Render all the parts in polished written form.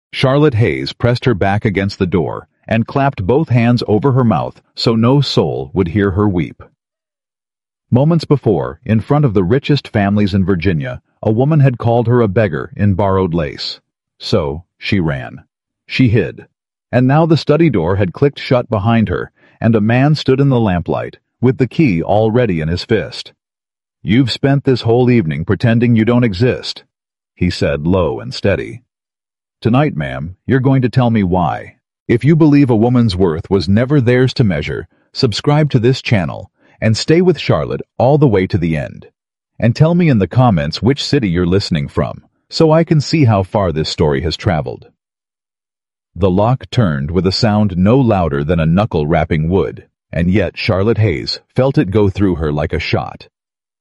Charlotte Hayes pressed her back against the door and clapped both hands over her mouth so no soul would hear her weep. Moments before, in front of the richest families in Virginia, a woman had called her a beggar in borrowed lace. So she ran. She hid. And now the study door had clicked shut behind her, and a man stood in the lamplight, with the key already in his fist. "You've spent this whole evening pretending you don't exist," he said low and steady. "Tonight, ma'am, you're going to tell me why. If you believe a woman's worth was never theirs to measure, subscribe to this channel and stay with Charlotte all the way to the end. And tell me in the comments which city you're listening from, so I can see how far this story has traveled." The lock turned with a sound no louder than a knuckle rapping wood, and yet Charlotte Hayes felt it go through her like a shot.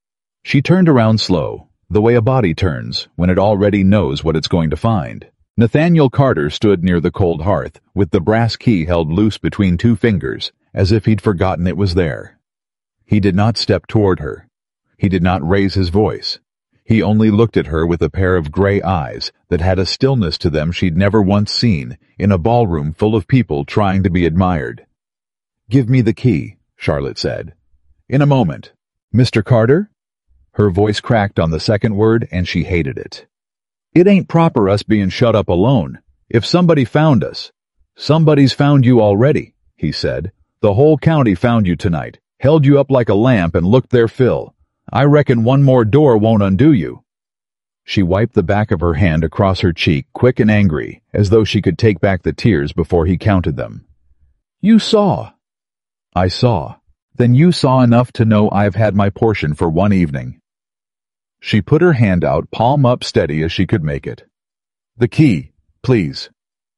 She turned around slow, the way a body turns when it already knows what it's going to find. Nathaniel Carter stood near the cold hearth, with the brass key held loose between two fingers, as if he'd forgotten it was there. He did not step toward her. He did not raise his voice. He only looked at her with a pair of gray eyes that had a stillness to them she'd never once seen in a ballroom full of people trying to be admired. "Give me the key," Charlotte said. "In a moment." "Mr. Carter?" Her voice cracked on the second word, and she hated it. "It ain't proper us being shut up alone. If somebody found us—" "Somebody's found you already," he said. "The whole county found you tonight, held you up like a lamp and looked their fill. I reckon one more door won't undo you." She wiped the back of her hand across her cheek, quick and angry, as though she could take back the tears before he counted them. "You saw." "I saw. Then you saw enough to know I've had my portion for one evening." She put her hand out, palm up, steady as she could make it. "The key, please."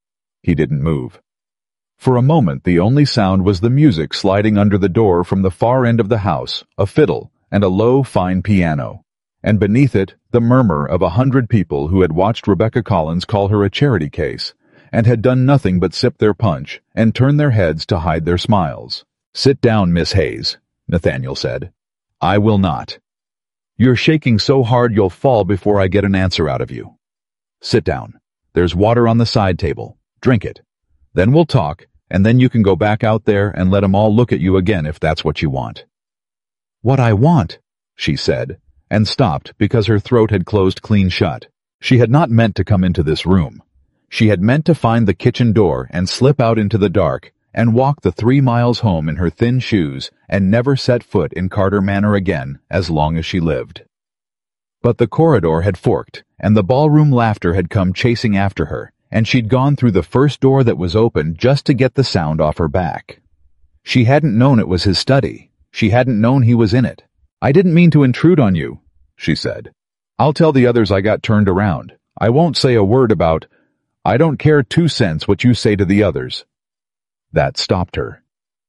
He didn't move. For a moment the only sound was the music sliding under the door from the far end of the house, a fiddle, and a low, fine piano, and beneath it the murmur of 100 people who had watched Rebecca Collins call her a charity case, and had done nothing but sip their punch and turn their heads to hide their smiles. "Sit down, Miss Hayes," Nathaniel said. "I will not. You're shaking so hard you'll fall before I get an answer out of you. Sit down. There's water on the side table. Drink it. Then we'll talk, and then you can go back out there and let 'em all look at you again if that's what you want." "What I want," she said, and stopped because her throat had closed clean shut. She had not meant to come into this room. She had meant to find the kitchen door and slip out into the dark and walk the 3 miles home in her thin shoes and never set foot in Carter Manor again as long as she lived. But the corridor had forked, and the ballroom laughter had come chasing after her, and she'd gone through the first door that was open just to get the sound off her back. She hadn't known it was his study. She hadn't known he was in it. "I didn't mean to intrude on you," she said. "I'll tell the others I got turned around. I won't say a word about— I don't care 2 cents what you say to the others." That stopped her.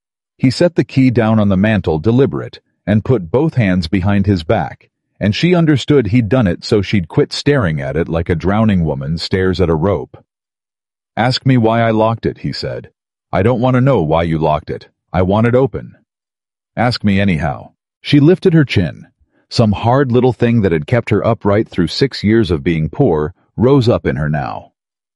He set the key down on the mantel, deliberate, and put both hands behind his back, and she understood he'd done it so she'd quit staring at it like a drowning woman stares at a rope. "Ask me why I locked it," he said. "I don't want to know why you locked it. I want it open. Ask me anyhow." She lifted her chin. Some hard little thing that had kept her upright through 6 years of being poor rose up in her now.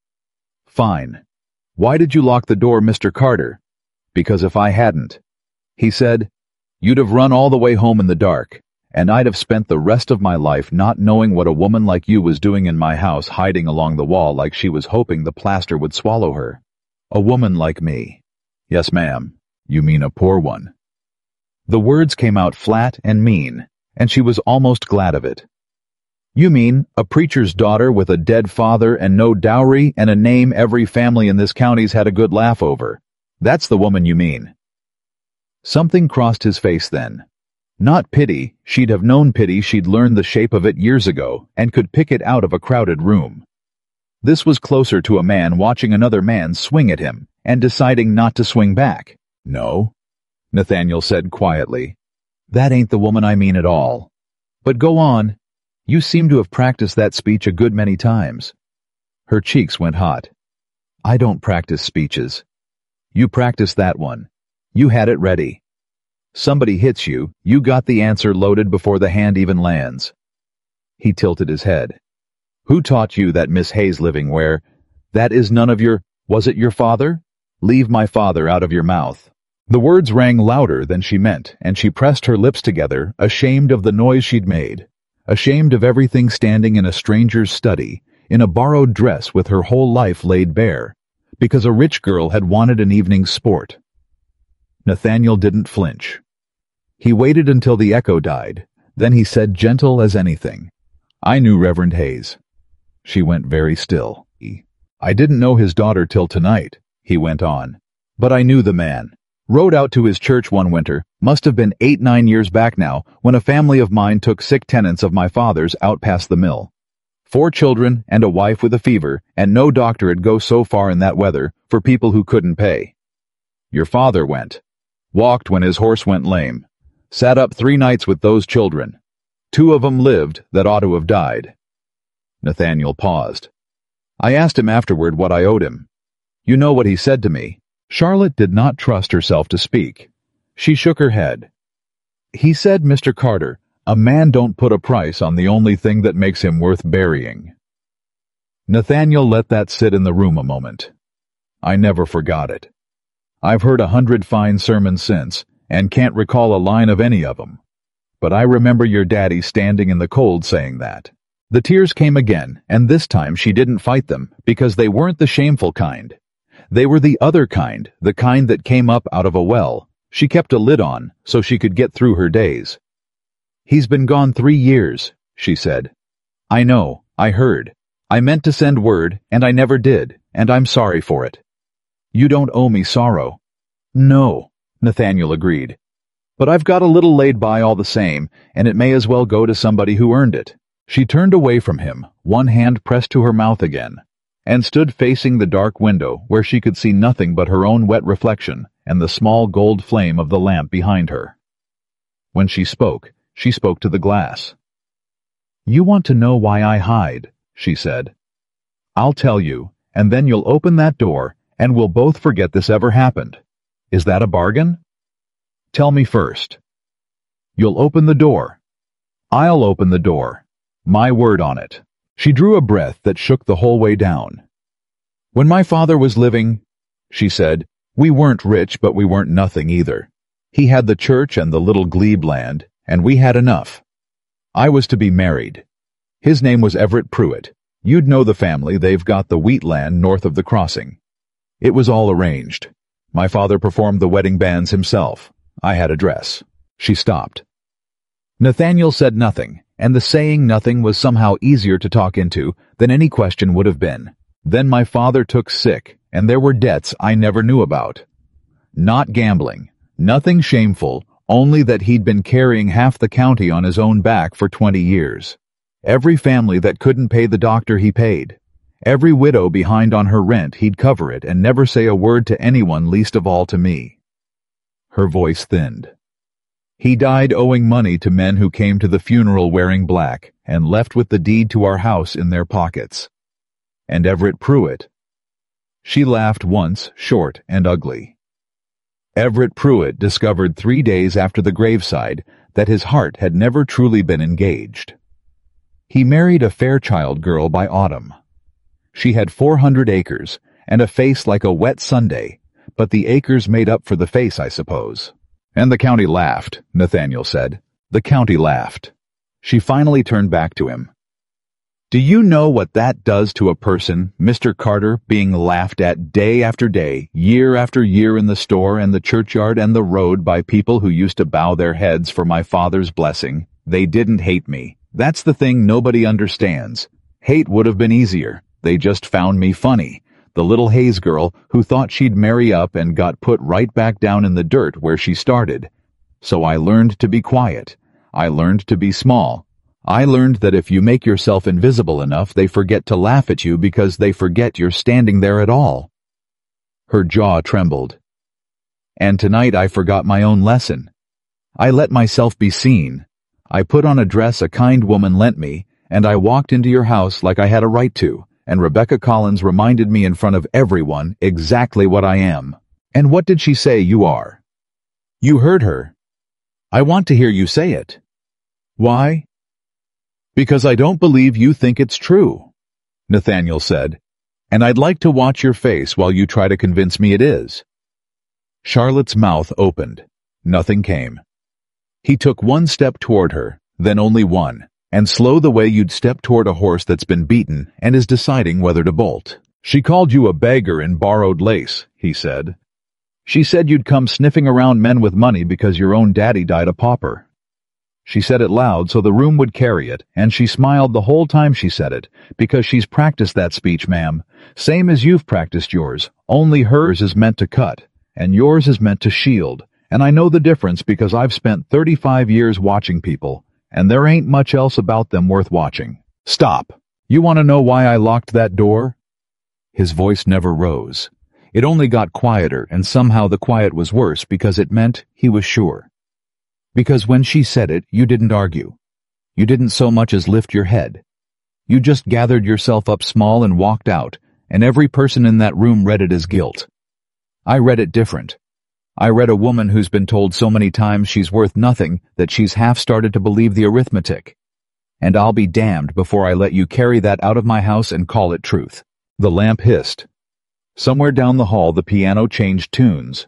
"Fine. Why did you lock the door, Mr. Carter?" "Because if I hadn't," he said, "you'd have run all the way home in the dark, and I'd have spent the rest of my life not knowing what a woman like you was doing in my house, hiding along the wall like she was hoping the plaster would swallow her. A woman like me." "Yes, ma'am. You mean a poor one." The words came out flat and mean, and she was almost glad of it. "You mean a preacher's daughter with a dead father and no dowry and a name every family in this county's had a good laugh over. That's the woman you mean." Something crossed his face then. Not pity. She'd have known pity. She'd learned the shape of it years ago and could pick it out of a crowded room. This was closer to a man watching another man swing at him and deciding not to swing back. "No," Nathaniel said quietly. "That ain't the woman I mean at all. But go on. You seem to have practiced that speech a good many times." Her cheeks went hot. "I don't practice speeches. You practiced that one. You had it ready. Somebody hits you, you got the answer loaded before the hand even lands." He tilted his head. "Who taught you that Miss Hayes living where— That is none of your— Was it your father? Leave my father out of your mouth." The words rang louder than she meant, and she pressed her lips together, ashamed of the noise she'd made, ashamed of everything, standing in a stranger's study, in a borrowed dress with her whole life laid bare, because a rich girl had wanted an evening's sport. Nathaniel didn't flinch. He waited until the echo died. Then he said, gentle as anything, "I knew Reverend Hayes." She went very still. "I didn't know his daughter till tonight," he went on, "but I knew the man. Rode out to his church one winter, must have been 8-9 years back now, when a family of mine took sick tenants of my father's out past the mill. 4 children and a wife with a fever, and no doctor'd go so far in that weather for people who couldn't pay. Your father went. Walked when his horse went lame. Sat up 3 nights with those children. 2 of 'em lived that ought to have died." Nathaniel paused. "I asked him afterward what I owed him. You know what he said to me." Charlotte did not trust herself to speak. She shook her head. "He said, Mr. Carter, a man don't put a price on the only thing that makes him worth burying." Nathaniel let that sit in the room a moment. "I never forgot it. I've heard 100 fine sermons since, and can't recall a line of any of 'em. But I remember your daddy standing in the cold saying that." The tears came again, and this time she didn't fight them, because they weren't the shameful kind. They were the other kind, the kind that came up out of a well. She kept a lid on, so she could get through her days. "He's been gone 3 years, she said. "I know, I heard. I meant to send word, and I never did, and I'm sorry for it." "You don't owe me sorrow." "No," Nathaniel agreed. "But I've got a little laid by all the same, and it may as well go to somebody who earned it." She turned away from him, one hand pressed to her mouth again, and stood facing the dark window where she could see nothing but her own wet reflection and the small gold flame of the lamp behind her. When she spoke to the glass. "You want to know why I hide," she said. "I'll tell you, and then you'll open that door, and we'll both forget this ever happened. Is that a bargain?" "Tell me first." "You'll open the door." "I'll open the door. My word on it." She drew a breath that shook the whole way down. "When my father was living," she said, "we weren't rich, but we weren't nothing either. He had the church and the little glebe land, and we had enough. I was to be married. His name was Everett Pruitt. You'd know the family, they've got the wheat land north of the crossing. It was all arranged. My father performed the wedding banns himself. I had a dress." She stopped. Nathaniel said nothing, and the saying nothing was somehow easier to talk into than any question would have been. "Then my father took sick, and there were debts I never knew about. Not gambling, nothing shameful, only that he'd been carrying half the county on his own back for 20 years. Every family that couldn't pay the doctor he paid. Every widow behind on her rent, he'd cover it and never say a word to anyone, least of all to me." Her voice thinned. "He died owing money to men who came to the funeral wearing black and left with the deed to our house in their pockets. And Everett Pruitt—" She laughed once, short and ugly. "Everett Pruitt discovered 3 days after the graveside that his heart had never truly been engaged. He married a Fairchild girl by autumn. She had 400 acres and a face like a wet Sunday, but the acres made up for the face, I suppose." "And the county laughed," Nathaniel said. "The county laughed." She finally turned back to him. "Do you know what that does to a person, Mr. Carter, being laughed at day after day, year after year in the store and the churchyard and the road by people who used to bow their heads for my father's blessing? They didn't hate me. That's the thing nobody understands. Hate would have been easier. They just found me funny. The little Hayes girl who thought she'd marry up and got put right back down in the dirt where she started. So I learned to be quiet. I learned to be small. I learned that if you make yourself invisible enough, they forget to laugh at you because they forget you're standing there at all." Her jaw trembled. "And tonight I forgot my own lesson. I let myself be seen. I put on a dress a kind woman lent me, and I walked into your house like I had a right to, and Rebecca Collins reminded me in front of everyone exactly what I am." "And what did she say you are?" "You heard her." "I want to hear you say it." "Why?" "Because I don't believe you think it's true," Nathaniel said. And I'd like to watch your face while you try to convince me it is." Charlotte's mouth opened. Nothing came. He took one step toward her, then only one, and slow the way you'd step toward a horse that's been beaten and is deciding whether to bolt. "She called you a beggar in borrowed lace," he said. "She said you'd come sniffing around men with money because your own daddy died a pauper." She said it loud so the room would carry it, and she smiled the whole time she said it, because she's practiced that speech, ma'am, same as you've practiced yours, only hers is meant to cut, and yours is meant to shield, and I know the difference because I've spent 35 years watching people, and there ain't much else about them worth watching. Stop! You want to know why I locked that door?" His voice never rose. It only got quieter, and somehow the quiet was worse because it meant he was sure. Because when she said it, you didn't argue. You didn't so much as lift your head. You just gathered yourself up small and walked out, and every person in that room read it as guilt. I read it different. I read a woman who's been told so many times she's worth nothing that she's half started to believe the arithmetic. And I'll be damned before I let you carry that out of my house and call it truth. The lamp hissed. Somewhere down the hall the piano changed tunes.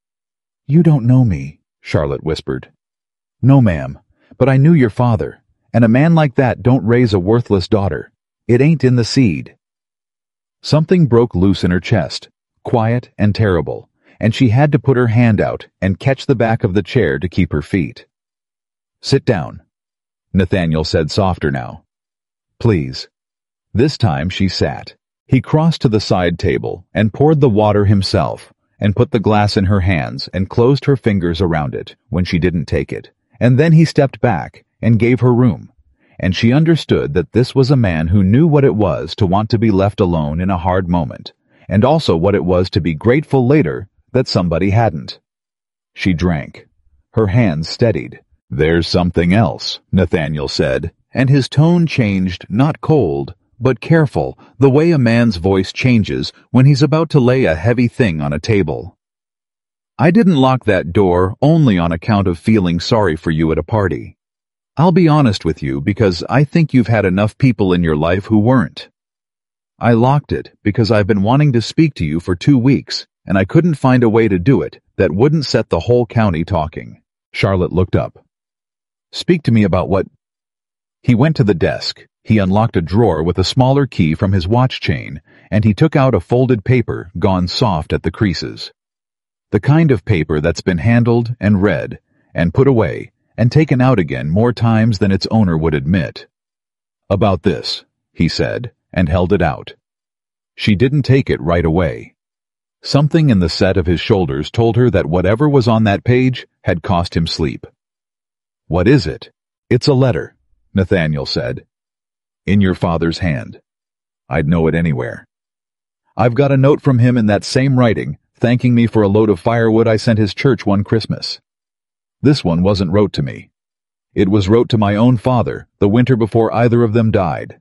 "You don't know me," Charlotte whispered. "No, ma'am, but I knew your father, and a man like that don't raise a worthless daughter. It ain't in the seed." Something broke loose in her chest, quiet and terrible, and she had to put her hand out and catch the back of the chair to keep her feet. "Sit down," Nathaniel said softer now. "Please." This time she sat. He crossed to the side table and poured the water himself, and put the glass in her hands and closed her fingers around it when she didn't take it. And then he stepped back and gave her room, and she understood that this was a man who knew what it was to want to be left alone in a hard moment, and also what it was to be grateful later that somebody hadn't. She drank. Her hands steadied. "There's something else," Nathaniel said, and his tone changed, not cold, but careful, the way a man's voice changes when he's about to lay a heavy thing on a table. "I didn't lock that door only on account of feeling sorry for you at a party. I'll be honest with you because I think you've had enough people in your life who weren't. I locked it because I've been wanting to speak to you for 2 weeks, and I couldn't find a way to do it that wouldn't set the whole county talking." Charlotte looked up. "Speak to me about what—" He went to the desk. He unlocked a drawer with a smaller key from his watch chain, and he took out a folded paper gone soft at the creases. The kind of paper that's been handled and read, and put away, and taken out again more times than its owner would admit. "About this," he said, and held it out. She didn't take it right away. Something in the set of his shoulders told her that whatever was on that page had cost him sleep. "What is it?" "It's a letter," Nathaniel said. "In your father's hand. I'd know it anywhere. I've got a note from him in that same writing, thanking me for a load of firewood I sent his church one Christmas. This one wasn't wrote to me. It was wrote to my own father the winter before either of them died.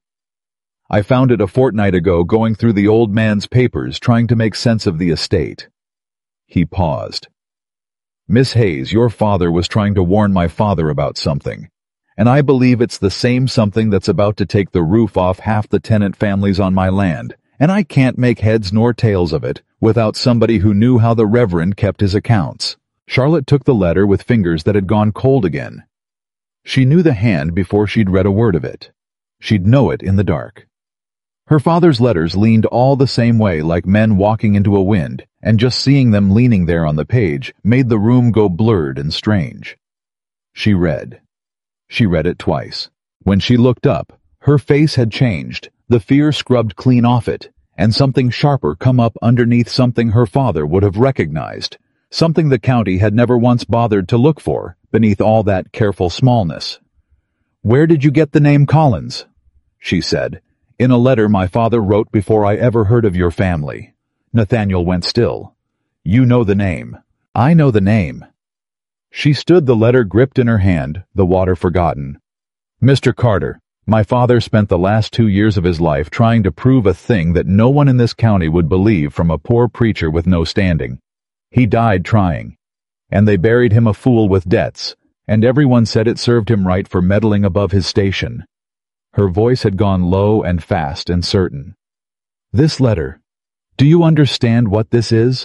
I found it a fortnight ago going through the old man's papers trying to make sense of the estate." He paused. "Miss Hayes, your father was trying to warn my father about something, and I believe it's the same something that's about to take the roof off half the tenant families on my land, and I can't make heads nor tails of it without somebody who knew how the Reverend kept his accounts." Charlotte took the letter with fingers that had gone cold again. She knew the hand before she'd read a word of it. She'd know it in the dark. Her father's letters leaned all the same way, like men walking into a wind, and just seeing them leaning there on the page made the room go blurred and strange. She read. She read it twice. When she looked up, her face had changed, the fear scrubbed clean off it, and something sharper come up underneath something her father would have recognized, something the county had never once bothered to look for beneath all that careful smallness. "Where did you get the name Collins?" she said. "In a letter my father wrote before I ever heard of your family." Nathaniel went still. "You know the name." "I know the name." She stood, the letter gripped in her hand, the water forgotten. "Mr. Carter, my father spent the last 2 years of his life trying to prove a thing that no one in this county would believe from a poor preacher with no standing. He died trying, and they buried him a fool with debts, and everyone said it served him right for meddling above his station." Her voice had gone low and fast and certain. This letter. Do you understand what this is?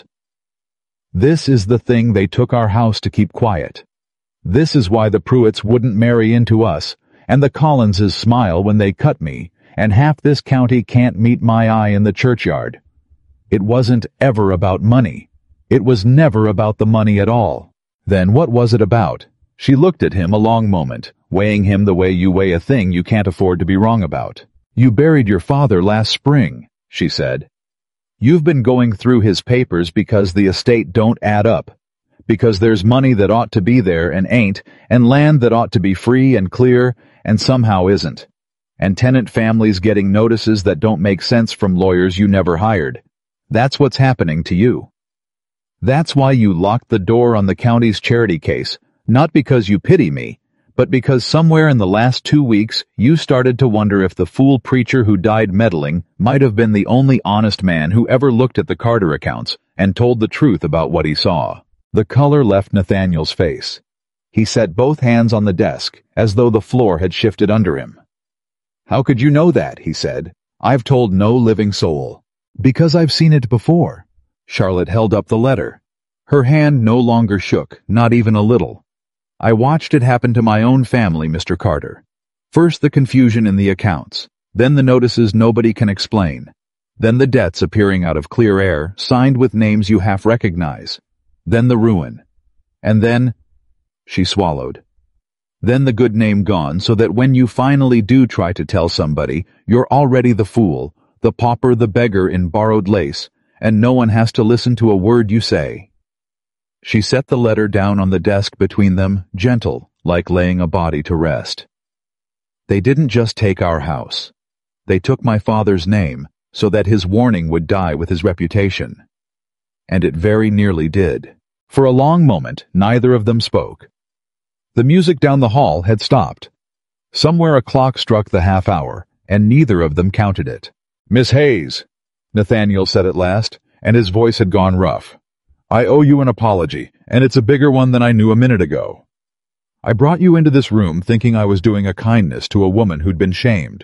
This is the thing they took our house to keep quiet. This is why the Pruitts wouldn't marry into us, and the Collinses smile when they cut me, and half this county can't meet my eye in the churchyard. It wasn't ever about money. It was never about the money at all. Then what was it about? She looked at him a long moment, weighing him the way you weigh a thing you can't afford to be wrong about. You buried your father last spring, she said. You've been going through his papers because the estate don't add up, because there's money that ought to be there and ain't, and land that ought to be free and clear and somehow isn't, and tenant families getting notices that don't make sense from lawyers you never hired. That's what's happening to you. That's why you locked the door on the county's charity case, not because you pity me, but because somewhere in the last 2 weeks you started to wonder if the fool preacher who died meddling might have been the only honest man who ever looked at the Carter accounts and told the truth about what he saw. The color left Nathaniel's face. He set both hands on the desk, as though the floor had shifted under him. How could you know that? He said. I've told no living soul. Because I've seen it before. Charlotte held up the letter. Her hand no longer shook, not even a little. I watched it happen to my own family, Mr. Carter. First the confusion in the accounts, then the notices nobody can explain, then the debts appearing out of clear air, signed with names you half recognize, then the ruin, and then, she swallowed, then the good name gone so that when you finally do try to tell somebody, you're already the fool, the pauper, the beggar in borrowed lace, and no one has to listen to a word you say. She set the letter down on the desk between them, gentle, like laying a body to rest. They didn't just take our house. They took my father's name, so that his warning would die with his reputation. And it very nearly did. For a long moment, neither of them spoke. The music down the hall had stopped. Somewhere a clock struck the half hour, and neither of them counted it. Miss Hayes, Nathaniel said at last, and his voice had gone rough. I owe you an apology, and it's a bigger one than I knew a minute ago. I brought you into this room thinking I was doing a kindness to a woman who'd been shamed.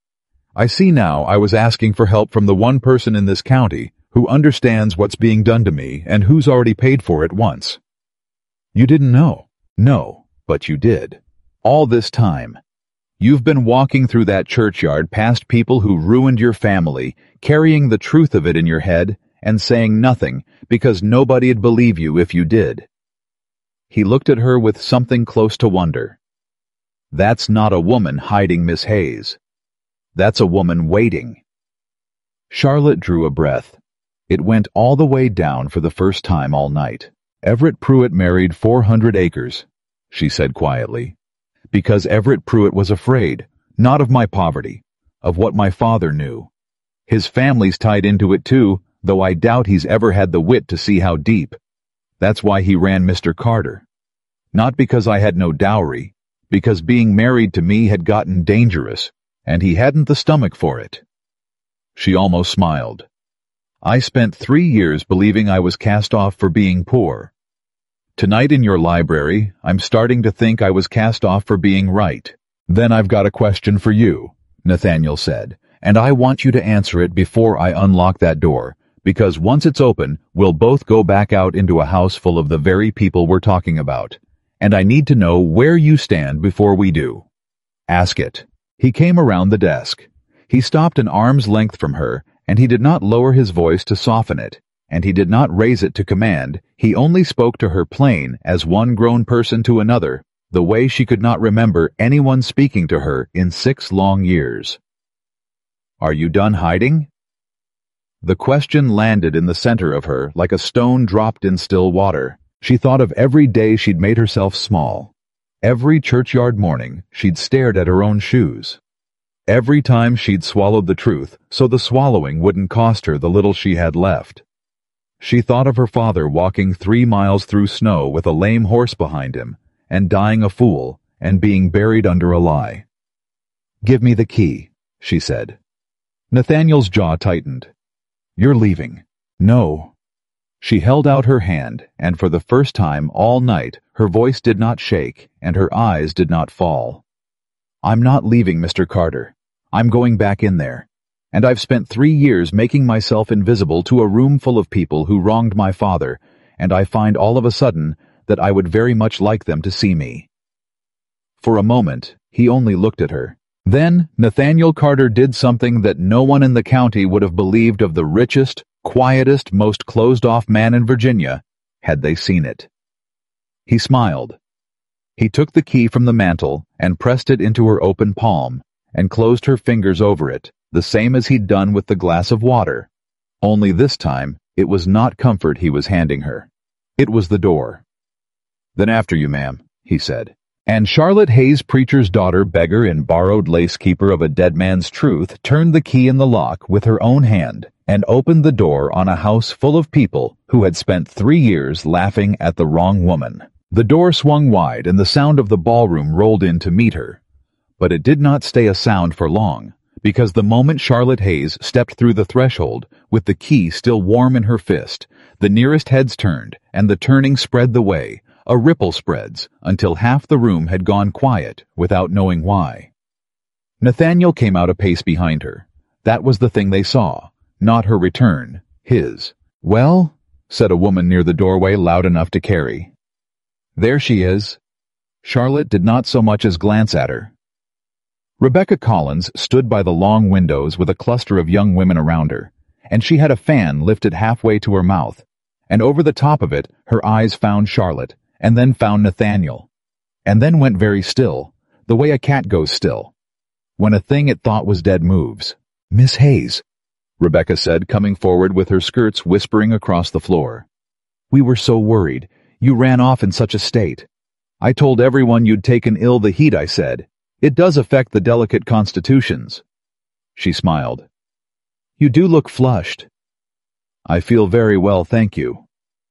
I see now I was asking for help from the one person in this county who understands what's being done to me and who's already paid for it once. You didn't know. No, but you did. All this time. You've been walking through that churchyard past people who ruined your family, carrying the truth of it in your head, and saying nothing because nobody'd believe you if you did. He looked at her with something close to wonder. That's not a woman hiding, Miss Hayes. That's a woman waiting. Charlotte drew a breath. It went all the way down for the first time all night. Everett Pruitt married 400 acres, she said quietly, because Everett Pruitt was afraid, not of my poverty, of what my father knew. His family's tied into it too, though I doubt he's ever had the wit to see how deep. That's why he ran Mr. Carter. Not because I had no dowry, because being married to me had gotten dangerous, and he hadn't the stomach for it. She almost smiled. I spent 3 years believing I was cast off for being poor. Tonight in your library, I'm starting to think I was cast off for being right. Then I've got a question for you, Nathaniel said, and I want you to answer it before I unlock that door, because once it's open, we'll both go back out into a house full of the very people we're talking about, and I need to know where you stand before we do. Ask it. He came around the desk. He stopped an arm's length from her, and he did not lower his voice to soften it, and he did not raise it to command. He only spoke to her plain as one grown person to another, the way she could not remember anyone speaking to her in 6 long years. Are you done hiding? The question landed in the center of her like a stone dropped in still water. She thought of every day she'd made herself small. Every churchyard morning she'd stared at her own shoes. Every time she'd swallowed the truth, so the swallowing wouldn't cost her the little she had left. She thought of her father walking 3 miles through snow with a lame horse behind him, and dying a fool, and being buried under a lie. Give me the key, she said. Nathaniel's jaw tightened. You're leaving. No. She held out her hand, and for the first time all night her voice did not shake, and her eyes did not fall. I'm not leaving, Mr. Carter. I'm going back in there. and I've spent 3 years making myself invisible to a room full of people who wronged my father, and I find all of a sudden that I would very much like them to see me." For a moment, he only looked at her. Then Nathaniel Carter did something that no one in the county would have believed of the richest, quietest, most closed-off man in Virginia, had they seen it. He smiled. He took the key from the mantel and pressed it into her open palm and closed her fingers over it, the same as he'd done with the glass of water. Only this time, it was not comfort he was handing her. It was the door. "Then after you, ma'am," he said. And Charlotte Hayes, preacher's daughter, beggar and borrowed lace keeper of a dead man's truth, turned the key in the lock with her own hand and opened the door on a house full of people who had spent 3 years laughing at the wrong woman. The door swung wide and the sound of the ballroom rolled in to meet her. But it did not stay a sound for long, because the moment Charlotte Hayes stepped through the threshold, with the key still warm in her fist, the nearest heads turned, and the turning spread the way. A ripple spreads until half the room had gone quiet without knowing why. Nathaniel came out a pace behind her. That was the thing they saw, not her return, his. "Well," said a woman near the doorway loud enough to carry. "There she is." Charlotte did not so much as glance at her. Rebecca Collins stood by the long windows with a cluster of young women around her, and she had a fan lifted halfway to her mouth, and over the top of it her eyes found Charlotte, and then found Nathaniel, and then went very still, the way a cat goes still, when a thing it thought was dead moves. "Miss Hayes," Rebecca said, coming forward with her skirts whispering across the floor. "We were so worried. You ran off in such a state. I told everyone you'd taken ill the heat, I said. It does affect the delicate constitutions." She smiled. "You do look flushed." "I feel very well, thank you."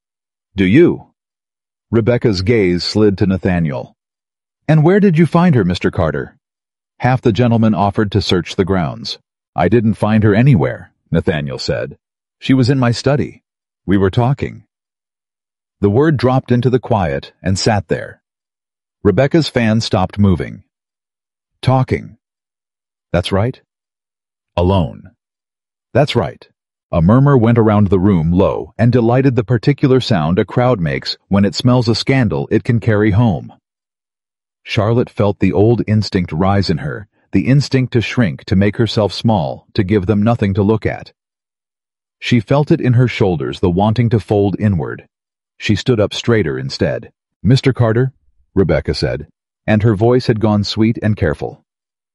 "Do you?" Rebecca's gaze slid to Nathaniel. "And where did you find her, Mr. Carter?" Half the gentlemen offered to search the grounds. "I didn't find her anywhere," Nathaniel said. "She was in my study. We were talking." The word dropped into the quiet and sat there. Rebecca's fan stopped moving. "Talking." "That's right." "Alone." "That's right." A murmur went around the room low and delighted the particular sound a crowd makes when it smells a scandal it can carry home. Charlotte felt the old instinct rise in her, the instinct to shrink, to make herself small, to give them nothing to look at. She felt it in her shoulders, the wanting to fold inward. She stood up straighter instead. "Mr. Carter," Rebecca said, and her voice had gone sweet and careful.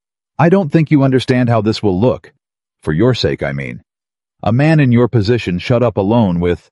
"I don't think you understand how this will look. For your sake, I mean. A man in your position shut up alone with—"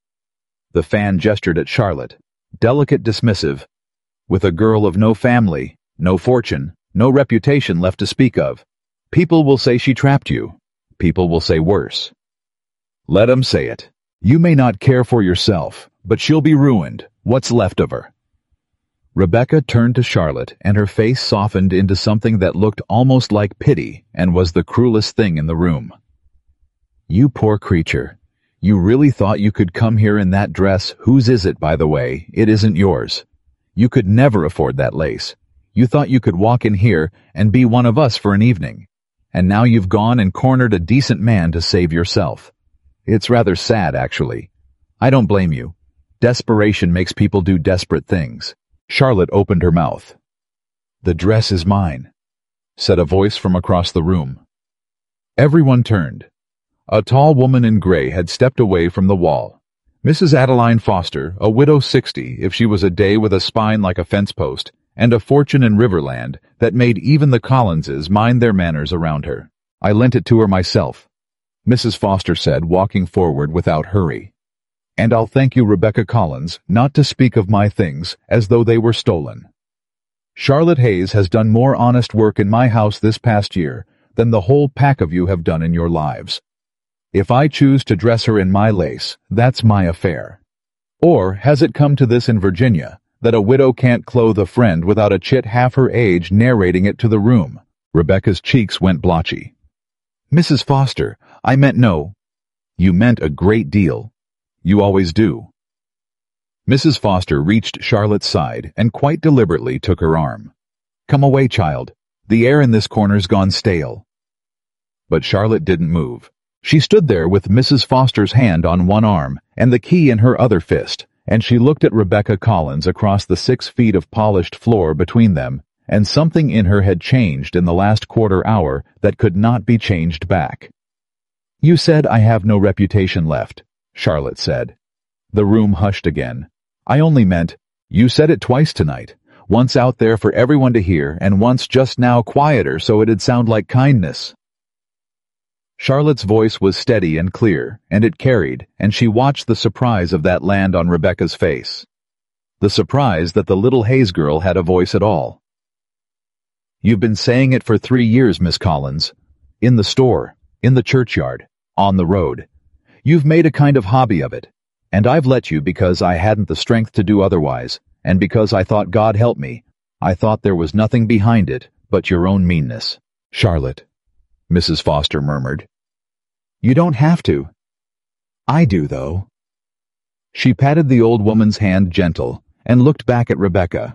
The fan gestured at Charlotte, delicate, dismissive, "with a girl of no family, no fortune, no reputation left to speak of. People will say she trapped you. People will say worse. Let 'em say it. You may not care for yourself, but she'll be ruined, what's left of her." Rebecca turned to Charlotte, and her face softened into something that looked almost like pity and was the cruelest thing in the room. "You poor creature. You really thought you could come here in that dress? Whose is it, by the way? It isn't yours. You could never afford that lace. You thought you could walk in here and be one of us for an evening. And now you've gone and cornered a decent man to save yourself. It's rather sad, actually. I don't blame you. Desperation makes people do desperate things." Charlotte opened her mouth. "The dress is mine," said a voice from across the room. Everyone turned. A tall woman in gray had stepped away from the wall. Mrs. Adeline Foster, a widow 60 if she was a day, with a spine like a fence post, and a fortune in Riverland that made even the Collinses mind their manners around her. "I lent it to her myself," Mrs. Foster said, walking forward without hurry. "And I'll thank you, Rebecca Collins, not to speak of my things as though they were stolen. Charlotte Hayes has done more honest work in my house this past year than the whole pack of you have done in your lives. If I choose to dress her in my lace, that's my affair. Or has it come to this in Virginia, that a widow can't clothe a friend without a chit half her age narrating it to the room?" Rebecca's cheeks went blotchy. "Mrs. Foster, I meant no." "You meant a great deal. You always do." Mrs. Foster reached Charlotte's side and quite deliberately took her arm. "Come away, child. The air in this corner's gone stale." but Charlotte didn't move. She stood there with Mrs. Foster's hand on one arm and the key in her other fist, and she looked at Rebecca Collins across the 6 feet of polished floor between them, and something in her had changed in the last quarter hour that could not be changed back. "You said I have no reputation left," Charlotte said. The room hushed again. "I only meant, you said it twice tonight, once out there for everyone to hear and once just now quieter so it'd sound like kindness." Charlotte's voice was steady and clear, and it carried, and she watched the surprise of that land on Rebecca's face. The surprise that the little Hayes girl had a voice at all. "You've been saying it for 3 years, Miss Collins. In the store, in the churchyard, on the road. You've made a kind of hobby of it, and I've let you because I hadn't the strength to do otherwise, and because I thought God help me. I thought there was nothing behind it but your own meanness." "Charlotte," Mrs. Foster murmured. "You don't have to." "I do, though." She patted the old woman's hand gentle and looked back at Rebecca.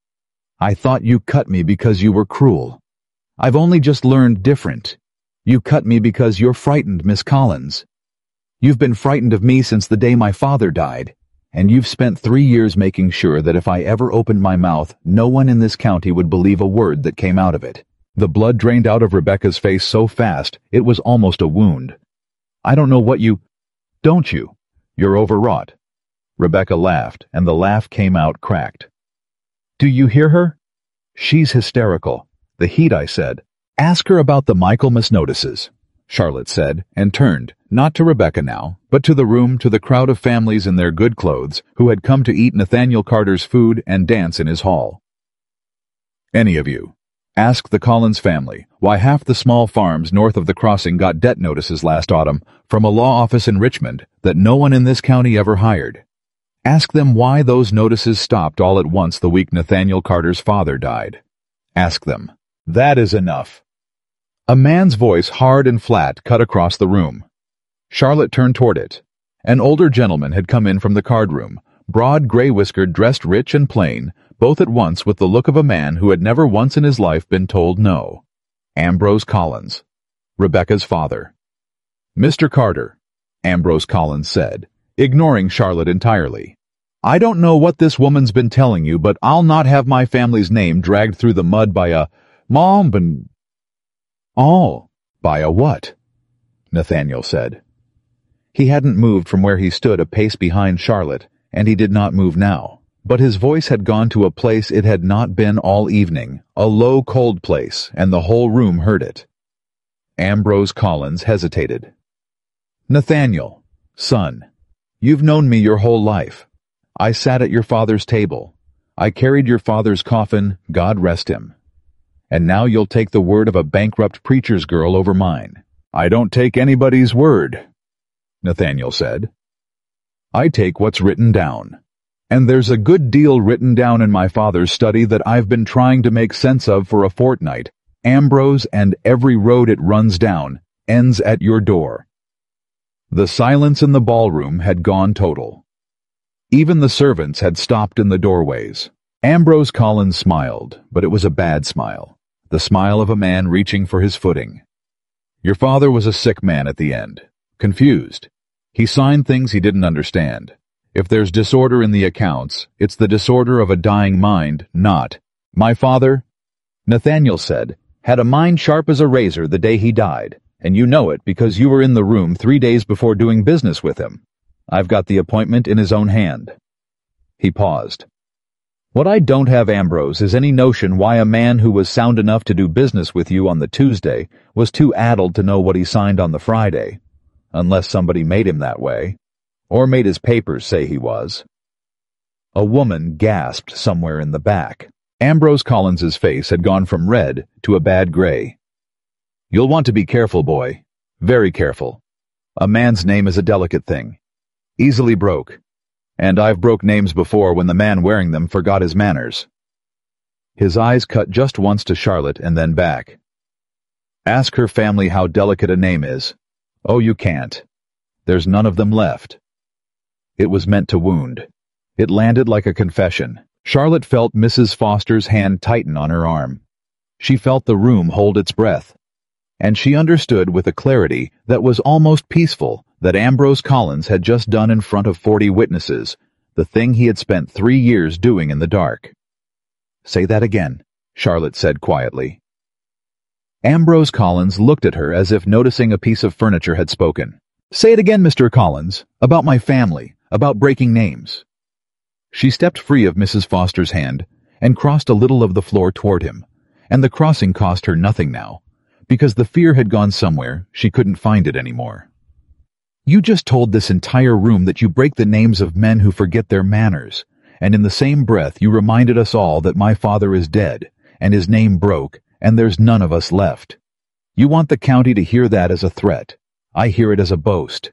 "I thought you cut me because you were cruel. I've only just learned different. You cut me because you're frightened, Miss Collins. You've been frightened of me since the day my father died, and you've spent 3 years making sure that if I ever opened my mouth, no one in this county would believe a word that came out of it." The blood drained out of Rebecca's face so fast it was almost a wound. "I don't know what you—" "Don't you? You're overwrought." Rebecca laughed, and the laugh came out cracked. "Do you hear her? She's hysterical. The heat, I said. Ask her about the Michaelmas notices," Charlotte said, and turned, not to Rebecca now, but to the room, to the crowd of families in their good clothes who had come to eat Nathaniel Carter's food and dance in his hall. "Any of you, ask the Collins family why half the small farms north of the crossing got debt notices last autumn from a law office in Richmond that no one in this county ever hired. Ask them why those notices stopped all at once the week Nathaniel Carter's father died. Ask them. That is enough." A man's voice, hard and flat, cut across the room. Charlotte turned toward it. An older gentleman had come in from the card room, broad, gray-whiskered, dressed rich and plain, both at once with the look of a man who had never once in his life been told no. Ambrose Collins, Rebecca's father. "Mr. Carter," Ambrose Collins said, ignoring Charlotte entirely. "I don't know what this woman's been telling you, but I'll not have my family's name dragged through the mud by a mom and—" "All by a what?" Nathaniel said. He hadn't moved from where he stood a pace behind Charlotte, and he did not move now, but his voice had gone to a place it had not been all evening, a low, cold place, and the whole room heard it. Ambrose Collins hesitated. "Nathaniel, son, you've known me your whole life. I sat at your father's table. I carried your father's coffin, God rest him. And now you'll take the word of a bankrupt preacher's girl over mine." "I don't take anybody's word," Nathaniel said. "I take what's written down. And there's a good deal written down in my father's study that I've been trying to make sense of for a fortnight. Ambrose, and every road it runs down ends at your door." The silence in the ballroom had gone total. Even the servants had stopped in the doorways. Ambrose Collins smiled, but it was a bad smile, the smile of a man reaching for his footing. "Your father was a sick man at the end, confused. He signed things he didn't understand. If there's disorder in the accounts, it's the disorder of a dying mind, not. My father," Nathaniel said, "had a mind sharp as a razor the day he died, and you know it because you were in the room 3 days before doing business with him. I've got the appointment in his own hand." He paused. "What I don't have, Ambrose, is any notion why a man who was sound enough to do business with you on the Tuesday was too addled to know what he signed on the Friday, unless somebody made him that way, or made his papers say he was." A woman gasped somewhere in the back. Ambrose Collins's face had gone from red to a bad gray. "You'll want to be careful, boy. Very careful. A man's name is a delicate thing. Easily broke. And I've broke names before when the man wearing them forgot his manners." His eyes cut just once to Charlotte and then back. "Ask her family how delicate a name is. Oh, you can't. There's none of them left." It was meant to wound. It landed like a confession. Charlotte felt Mrs. Foster's hand tighten on her arm. She felt the room hold its breath. and she understood with a clarity that was almost peaceful that Ambrose Collins had just done in front of 40 witnesses the thing he had spent 3 years doing in the dark. "Say that again," Charlotte said quietly. Ambrose Collins looked at her as if noticing a piece of furniture had spoken. "Say it again, Mr. Collins, about my family, about breaking names." She stepped free of Mrs. Foster's hand and crossed a little of the floor toward him, and the crossing cost her nothing now, because the fear had gone somewhere she couldn't find it anymore. "You just told this entire room that you break the names of men who forget their manners, and in the same breath you reminded us all that my father is dead, and his name broke, and there's none of us left. You want the county to hear that as a threat. I hear it as a boast."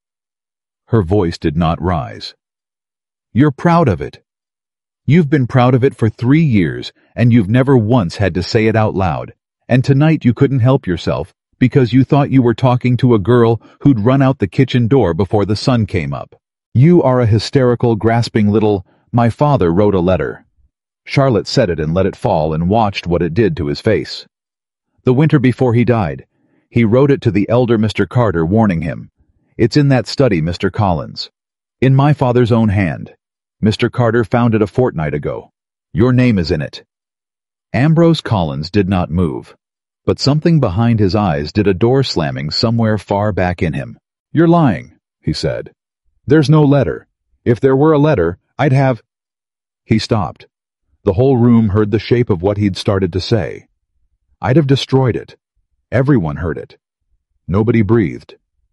Her voice did not rise. "You're proud of it. You've been proud of it for 3 years, and you've never once had to say it out loud, and tonight you couldn't help yourself because you thought you were talking to a girl who'd run out the kitchen door before the sun came up. You are a hysterical, grasping little, 'My father wrote a letter.'" Charlotte said it and let it fall and watched what it did to his face. "The winter before he died, he wrote it to the elder Mr. Carter warning him. It's in that study, Mr. Collins. In my father's own hand. Mr. Carter found it a fortnight ago. Your name is in it." Ambrose Collins did not move, but something behind his eyes did a door slamming somewhere far back in him. "You're lying," he said. "There's no letter. If there were a letter, I'd have—" He stopped. The whole room heard the shape of what he'd started to say. "I'd have destroyed it. Everyone heard it. Nobody breathed."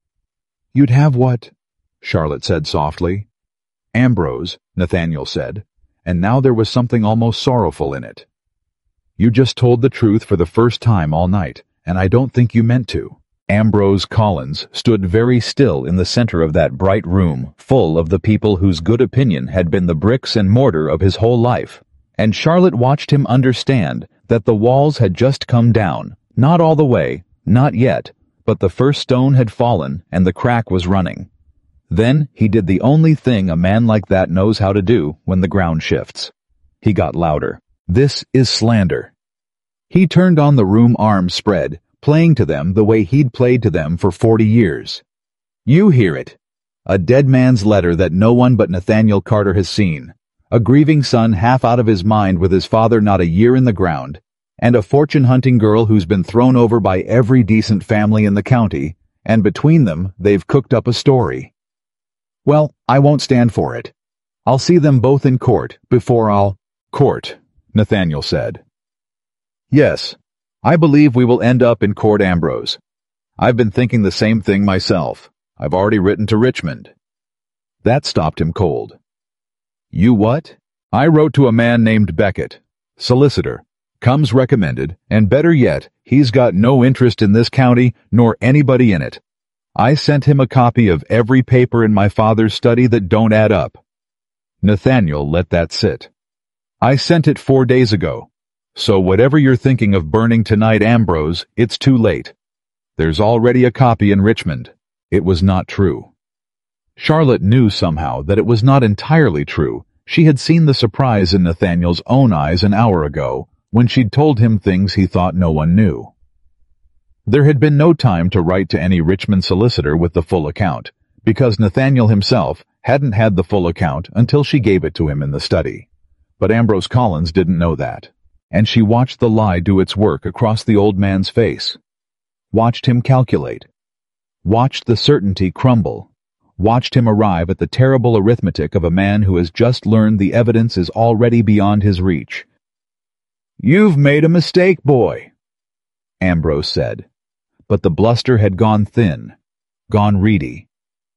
"You'd have what?" Charlotte said softly. "Ambrose," Nathaniel said, and now there was something almost sorrowful in it. "You just told the truth for the first time all night, and I don't think you meant to." Ambrose Collins stood very still in the center of that bright room, full of the people whose good opinion had been the bricks and mortar of his whole life, and Charlotte watched him understand that the walls had just come down, not all the way, not yet, but the first stone had fallen and the crack was running. Then he did the only thing a man like that knows how to do when the ground shifts. He got louder. "This is slander." He turned on the room, arms spread, playing to them the way he'd played to them for 40 years. "You hear it. A dead man's letter that no one but Nathaniel Carter has seen. A grieving son half out of his mind with his father not a year in the ground, and a fortune-hunting girl who's been thrown over by every decent family in the county, and between them they've cooked up a story. Well, I won't stand for it. I'll see them both in court before I'll—" "Court," Nathaniel said. "Yes, I believe we will end up in court, Ambrose. I've been thinking the same thing myself. I've already written to Richmond." That stopped him cold. "You what?" "I wrote to a man named Beckett, solicitor. Comes recommended, and better yet, he's got no interest in this county nor anybody in it. I sent him a copy of every paper in my father's study that don't add up." Nathaniel let that sit. "I sent it 4 days ago. So whatever you're thinking of burning tonight, Ambrose, it's too late. There's already a copy in Richmond." It was not true. Charlotte knew somehow that it was not entirely true. She had seen the surprise in Nathaniel's own eyes an hour ago, when she'd told him things he thought no one knew. There had been no time to write to any Richmond solicitor with the full account, because Nathaniel himself hadn't had the full account until she gave it to him in the study. But Ambrose Collins didn't know that, and she watched the lie do its work across the old man's face. Watched him calculate. Watched the certainty crumble. Watched him arrive at the terrible arithmetic of a man who has just learned the evidence is already beyond his reach. "You've made a mistake, boy," Ambrose said, but the bluster had gone thin, gone reedy.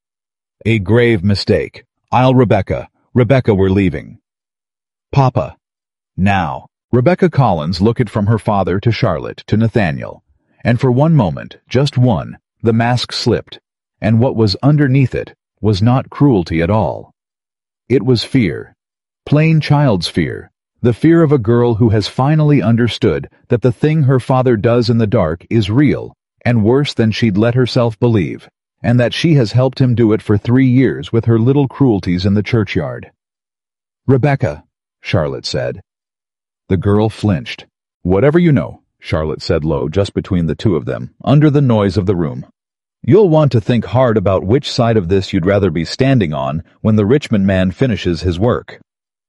"A grave mistake. Rebecca, we're leaving." "Papa." Now. Rebecca Collins looked from her father to Charlotte to Nathaniel, and for one moment, just one, the mask slipped, and what was underneath it was not cruelty at all. It was fear. Plain child's fear. The fear of a girl who has finally understood that the thing her father does in the dark is real, and worse than she'd let herself believe, and that she has helped him do it for 3 years with her little cruelties in the churchyard. "Rebecca," Charlotte said. The girl flinched. "Whatever you know, Charlotte said low just between the two of them, under the noise of the room. "You'll want to think hard about which side of this you'd rather be standing on when the Richmond man finishes his work."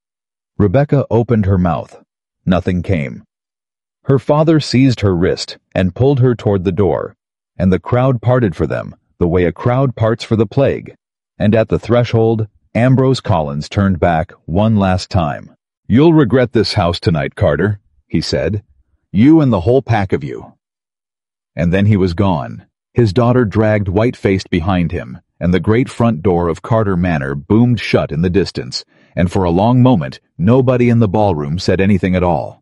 Rebecca opened her mouth. Nothing came. Her father seized her wrist and pulled her toward the door, and the crowd parted for them, the way a crowd parts for the plague. And at the threshold, Ambrose Collins turned back one last time. "You'll regret this house tonight, Carter," he said. "You and the whole pack of you." And then he was gone. His daughter dragged white-faced behind him, and the great front door of Carter Manor boomed shut in the distance, and for a long moment nobody in the ballroom said anything at all.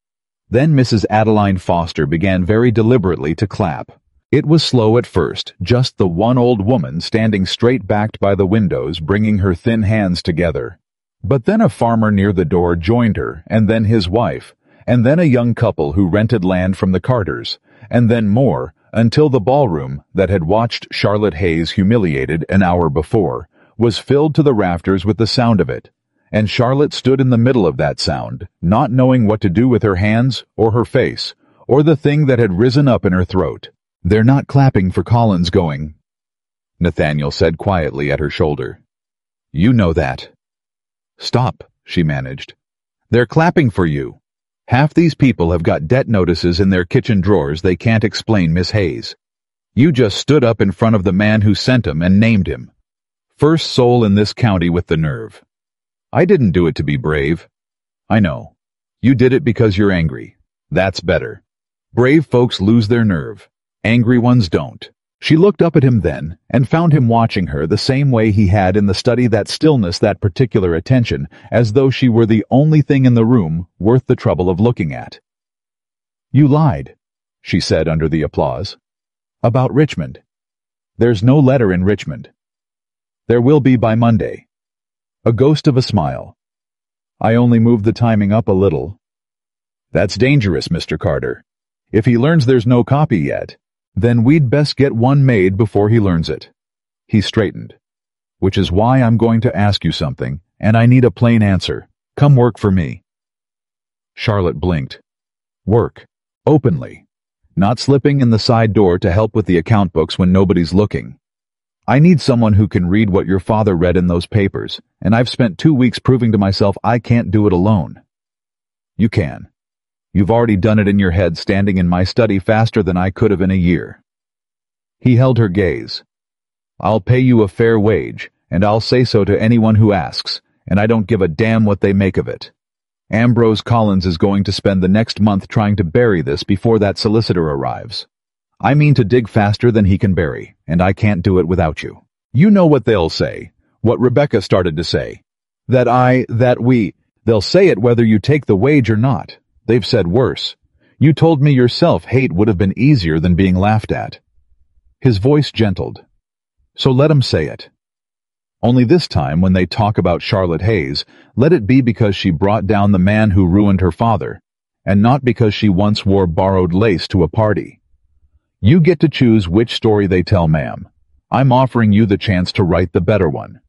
Then Mrs. Adeline Foster began very deliberately to clap. It was slow at first, just the one old woman standing straight-backed by the windows bringing her thin hands together. But then a farmer near the door joined her, and then his wife, and then a young couple who rented land from the Carters, and then more, until the ballroom, that had watched Charlotte Hayes humiliated an hour before, was filled to the rafters with the sound of it, and Charlotte stood in the middle of that sound, not knowing what to do with her hands or her face, or the thing that had risen up in her throat. "They're not clapping for Collins going," Nathaniel said quietly at her shoulder. "You know that." "Stop," she managed. "They're clapping for you. Half these people have got debt notices in their kitchen drawers they can't explain, Miss Hayes. You just stood up in front of the man who sent 'em and named him. First soul in this county with the nerve. I didn't do it to be brave. I know. You did it because you're angry. That's better. Brave folks lose their nerve. Angry ones don't." She looked up at him then, and found him watching her the same way he had in the study, that stillness, that particular attention, as though she were the only thing in the room worth the trouble of looking at. "You lied," she said under the applause. "About Richmond. There's no letter in Richmond. There will be by Monday." A ghost of a smile. "I only moved the timing up a little." "That's dangerous, Mr. Carter. If he learns there's no copy yet, then we'd best get one made before he learns it." He straightened. "Which is why I'm going to ask you something, and I need a plain answer. Come work for me." Charlotte blinked. Work. Openly. Not slipping in the side door to help with the account books when nobody's looking. "I need someone who can read what your father read in those papers, and I've spent 2 weeks proving to myself I can't do it alone." "You can. You've already done it in your head, standing in my study faster than I could have in a year." He held her gaze. "I'll pay you a fair wage, and I'll say so to anyone who asks, and I don't give a damn what they make of it. Ambrose Collins is going to spend the next month trying to bury this before that solicitor arrives. I mean to dig faster than he can bury, and I can't do it without you. You know what they'll say, what Rebecca started to say. They'll say it whether you take the wage or not. They've said worse. You told me yourself hate would have been easier than being laughed at." His voice gentled. "So let 'em say it. Only this time, when they talk about Charlotte Hayes, let it be because she brought down the man who ruined her father, and not because she once wore borrowed lace to a party. You get to choose which story they tell, ma'am. I'm offering you the chance to write the better one."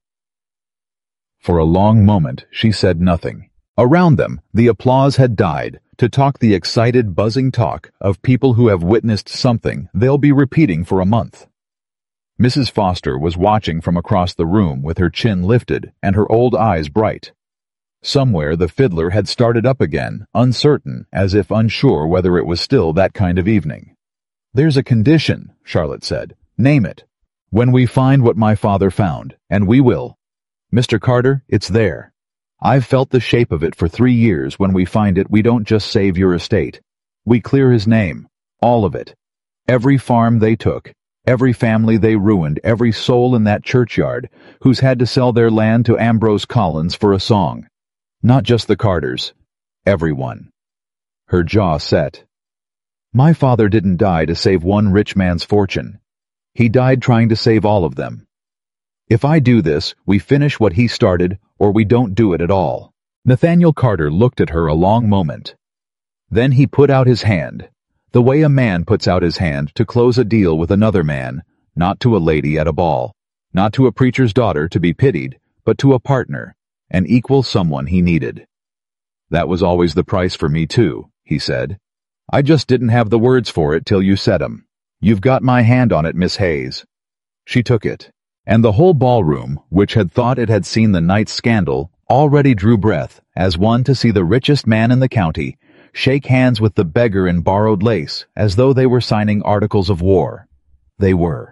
For a long moment she said nothing. Around them, the applause had died, to talk the excited, buzzing talk of people who have witnessed something they'll be repeating for a month. Mrs. Foster was watching from across the room with her chin lifted and her old eyes bright. Somewhere the fiddler had started up again, uncertain, as if unsure whether it was still that kind of evening. "There's a condition," Charlotte said. "Name it. When we find what my father found, and we will. Mr. Carter, it's there. I've felt the shape of it for 3 years. When we find it, we don't just save your estate. We clear his name. All of it. Every farm they took, every family they ruined, every soul in that churchyard who's had to sell their land to Ambrose Collins for a song. Not just the Carters. Everyone." Her jaw set. "My father didn't die to save one rich man's fortune. He died trying to save all of them. If I do this, we finish what he started, or we don't do it at all." Nathaniel Carter looked at her a long moment. Then he put out his hand, the way a man puts out his hand to close a deal with another man, not to a lady at a ball, not to a preacher's daughter to be pitied, but to a partner, an equal someone he needed. "That was always the price for me too," he said. I just didn't have the words for it till you said 'em. You've got my hand on it, Miss Hayes." She took it, and the whole ballroom, which had thought it had seen the night's scandal, already drew breath as one to see the richest man in the county shake hands with the beggar in borrowed lace as though they were signing articles of war. They were.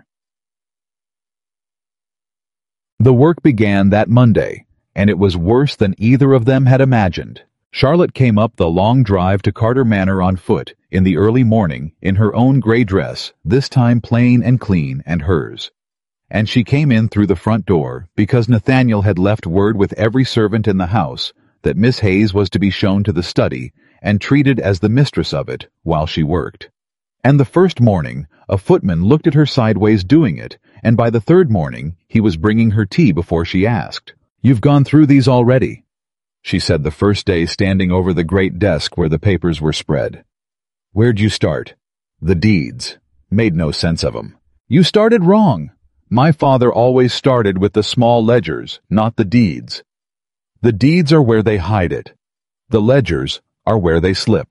The work began that Monday, and it was worse than either of them had imagined. Charlotte came up the long drive to Carter Manor on foot in the early morning in her own gray dress, this time plain and clean and hers. And she came in through the front door because Nathaniel had left word with every servant in the house that Miss Hayes was to be shown to the study and treated as the mistress of it while she worked. And the first morning, a footman looked at her sideways doing it, and by the third morning, he was bringing her tea before she asked. "You've gone through these already," she said the first day, standing over the great desk where the papers were spread. "Where'd you start?" "The deeds. Made no sense of 'em." "You started wrong. My father always started with the small ledgers, not the deeds. The deeds are where they hide it. The ledgers are where they slip."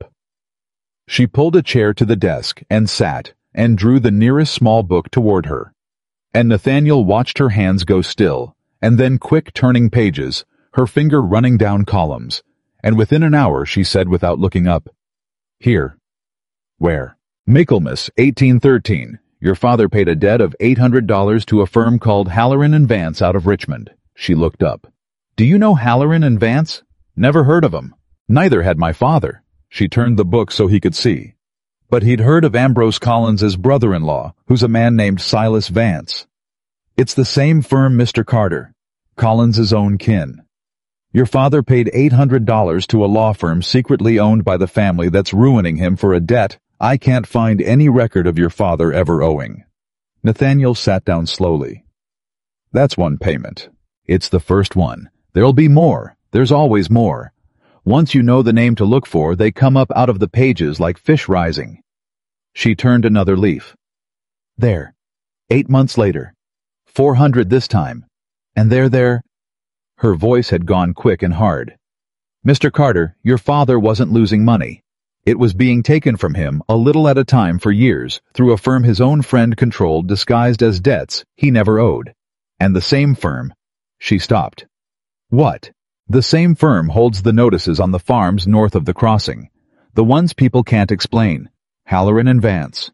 She pulled a chair to the desk and sat and drew the nearest small book toward her. And Nathaniel watched her hands go still, and then quick turning pages, her finger running down columns, and within an hour she said without looking up, "Here." "Where?" "Michaelmas, 1813. Your father paid a debt of $800 to a firm called Halloran and Vance out of Richmond." She looked up. "Do you know Halloran and Vance?" "Never heard of 'em." "Neither had my father." She turned the book so he could see. "But he'd heard of Ambrose Collins's brother-in-law, who's a man named Silas Vance. It's the same firm, Mr. Carter. Collins's own kin. Your father paid $800 to a law firm secretly owned by the family that's ruining him for a debt I can't find any record of your father ever owing." Nathaniel sat down slowly. "That's one payment. It's the first one. There'll be more. There's always more. Once you know the name to look for, they come up out of the pages like fish rising." She turned another leaf. "There. 8 months later. 400 this time. And there." Her voice had gone quick and hard. "Mr. Carter, your father wasn't losing money. It was being taken from him a little at a time for years through a firm his own friend controlled disguised as debts he never owed. And the same firm—" She stopped. "What?" "The same firm holds the notices on the farms north of the crossing. The ones people can't explain. Halloran and Vance."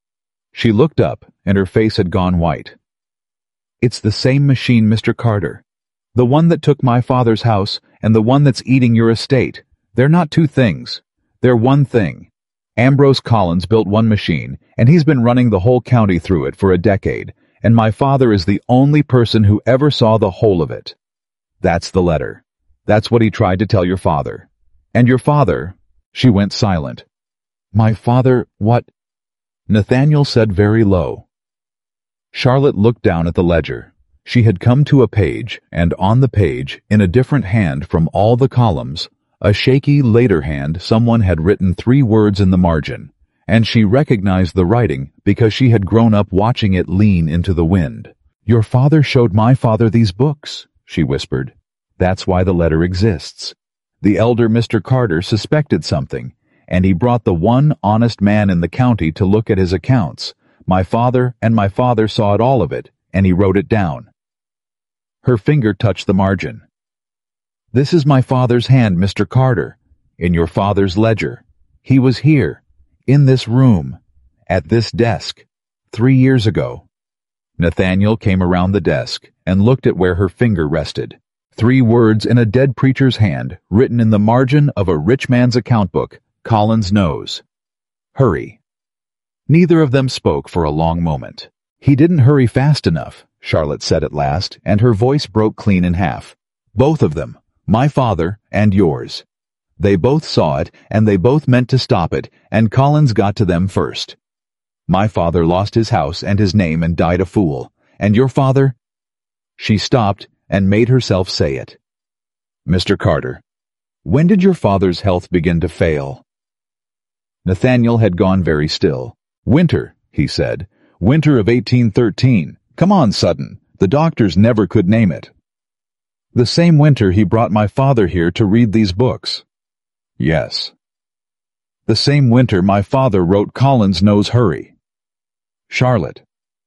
She looked up, and her face had gone white. "It's the same machine, Mr. Carter. The one that took my father's house and the one that's eating your estate. They're not two things. They're one thing. Ambrose Collins built one machine, and he's been running the whole county through it for a decade, and my father is the only person who ever saw the whole of it. That's the letter. That's what he tried to tell your father. And your father—" She went silent. "My father, what?" Nathaniel said very low. Charlotte looked down at the ledger. She had come to a page, and on the page, in a different hand from all the columns, a shaky, later hand, someone had written 3 words in the margin, and she recognized the writing because she had grown up watching it lean into the wind. "Your father showed my father these books," she whispered. "That's why the letter exists. The elder Mr. Carter suspected something, and he brought the one honest man in the county to look at his accounts. My father saw it, all of it, and he wrote it down." Her finger touched the margin. "This is my father's hand, Mr. Carter, in your father's ledger. He was here, in this room, at this desk, 3 years ago." Nathaniel came around the desk and looked at where her finger rested. 3 words in a dead preacher's hand, written in the margin of a rich man's account book, Collins knows. "Hurry." Neither of them spoke for a long moment. "He didn't hurry fast enough," Charlotte said at last, and her voice broke clean in half. "Both of them, my father and yours. They both saw it, and they both meant to stop it, and Collins got to them first. My father lost his house and his name and died a fool, and your father—" She stopped and made herself say it. "Mr. Carter, when did your father's health begin to fail?" Nathaniel had gone very still. "Winter," he said. "Winter of 1813. Come on, Sutton. The doctors never could name it." "The same winter he brought my father here to read these books." "Yes." The same winter my father wrote Collins Knows Hurry. Charlotte.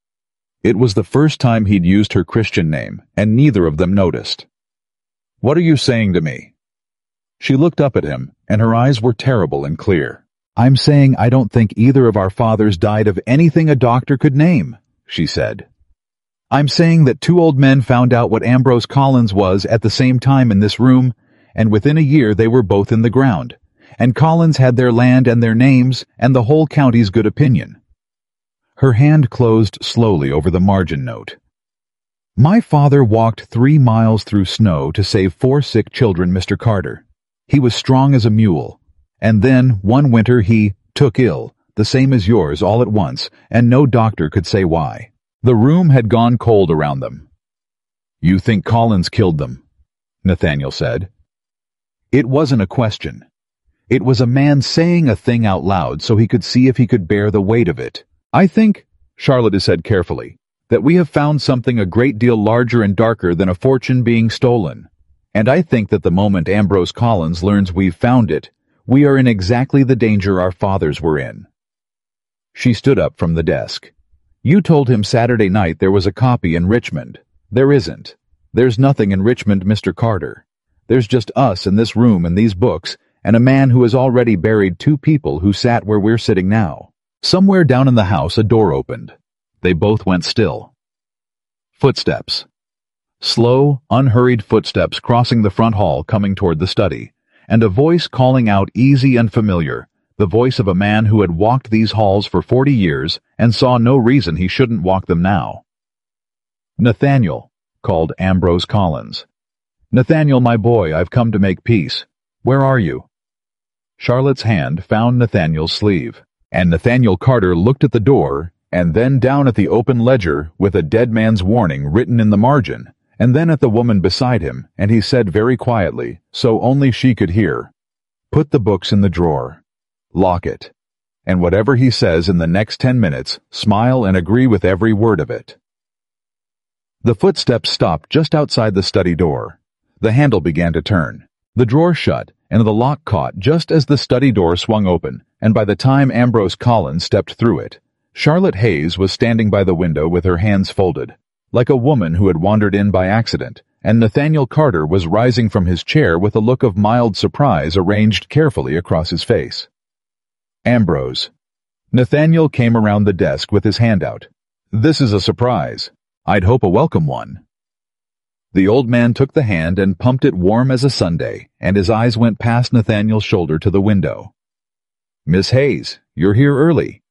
It was the first time he'd used her Christian name, and neither of them noticed. What are you saying to me? She looked up at him, and her eyes were terrible and clear. I'm saying I don't think either of our fathers died of anything a doctor could name, she said. I'm saying that two old men found out what Ambrose Collins was at the same time in this room, and within a year they were both in the ground, and Collins had their land and their names and the whole county's good opinion. Her hand closed slowly over the margin note. My father walked 3 miles through snow to save 4 sick children, Mr. Carter. He was strong as a mule. And then, one winter, he took ill, the same as yours, all at once, and no doctor could say why. The room had gone cold around them. You think Collins killed them? Nathaniel said. It wasn't a question. It was a man saying a thing out loud so he could see if he could bear the weight of it. I think, Charlotte said carefully, that we have found something a great deal larger and darker than a fortune being stolen. And I think that the moment Ambrose Collins learns we've found it, we are in exactly the danger our fathers were in. She stood up from the desk. You told him Saturday night there was a copy in Richmond. There isn't. There's nothing in Richmond, Mr. Carter. There's just us in this room and these books, and a man who has already buried 2 people who sat where we're sitting now. Somewhere down in the house a door opened. They both went still. Footsteps. Slow, unhurried footsteps crossing the front hall coming toward the study, and a voice calling out easy and familiar, the voice of a man who had walked these halls for 40 years and saw no reason he shouldn't walk them now. Nathaniel, called Ambrose Collins. Nathaniel, my boy, I've come to make peace. Where are you? Charlotte's hand found Nathaniel's sleeve, and Nathaniel Carter looked at the door and then down at the open ledger with a dead man's warning written in the margin, and then at the woman beside him, and he said very quietly, so only she could hear, Put the books in the drawer. Lock it. And whatever he says in the next 10 minutes, smile and agree with every word of it. The footsteps stopped just outside the study door. The handle began to turn. The drawer shut, and the lock caught just as the study door swung open, and by the time Ambrose Collins stepped through it, Charlotte Hayes was standing by the window with her hands folded, like a woman who had wandered in by accident, and Nathaniel Carter was rising from his chair with a look of mild surprise arranged carefully across his face. Ambrose. Nathaniel came around the desk with his hand out. This is a surprise. I'd hope a welcome one. The old man took the hand and pumped it warm as a Sunday, and his eyes went past Nathaniel's shoulder to the window. Miss Hayes, you're here early.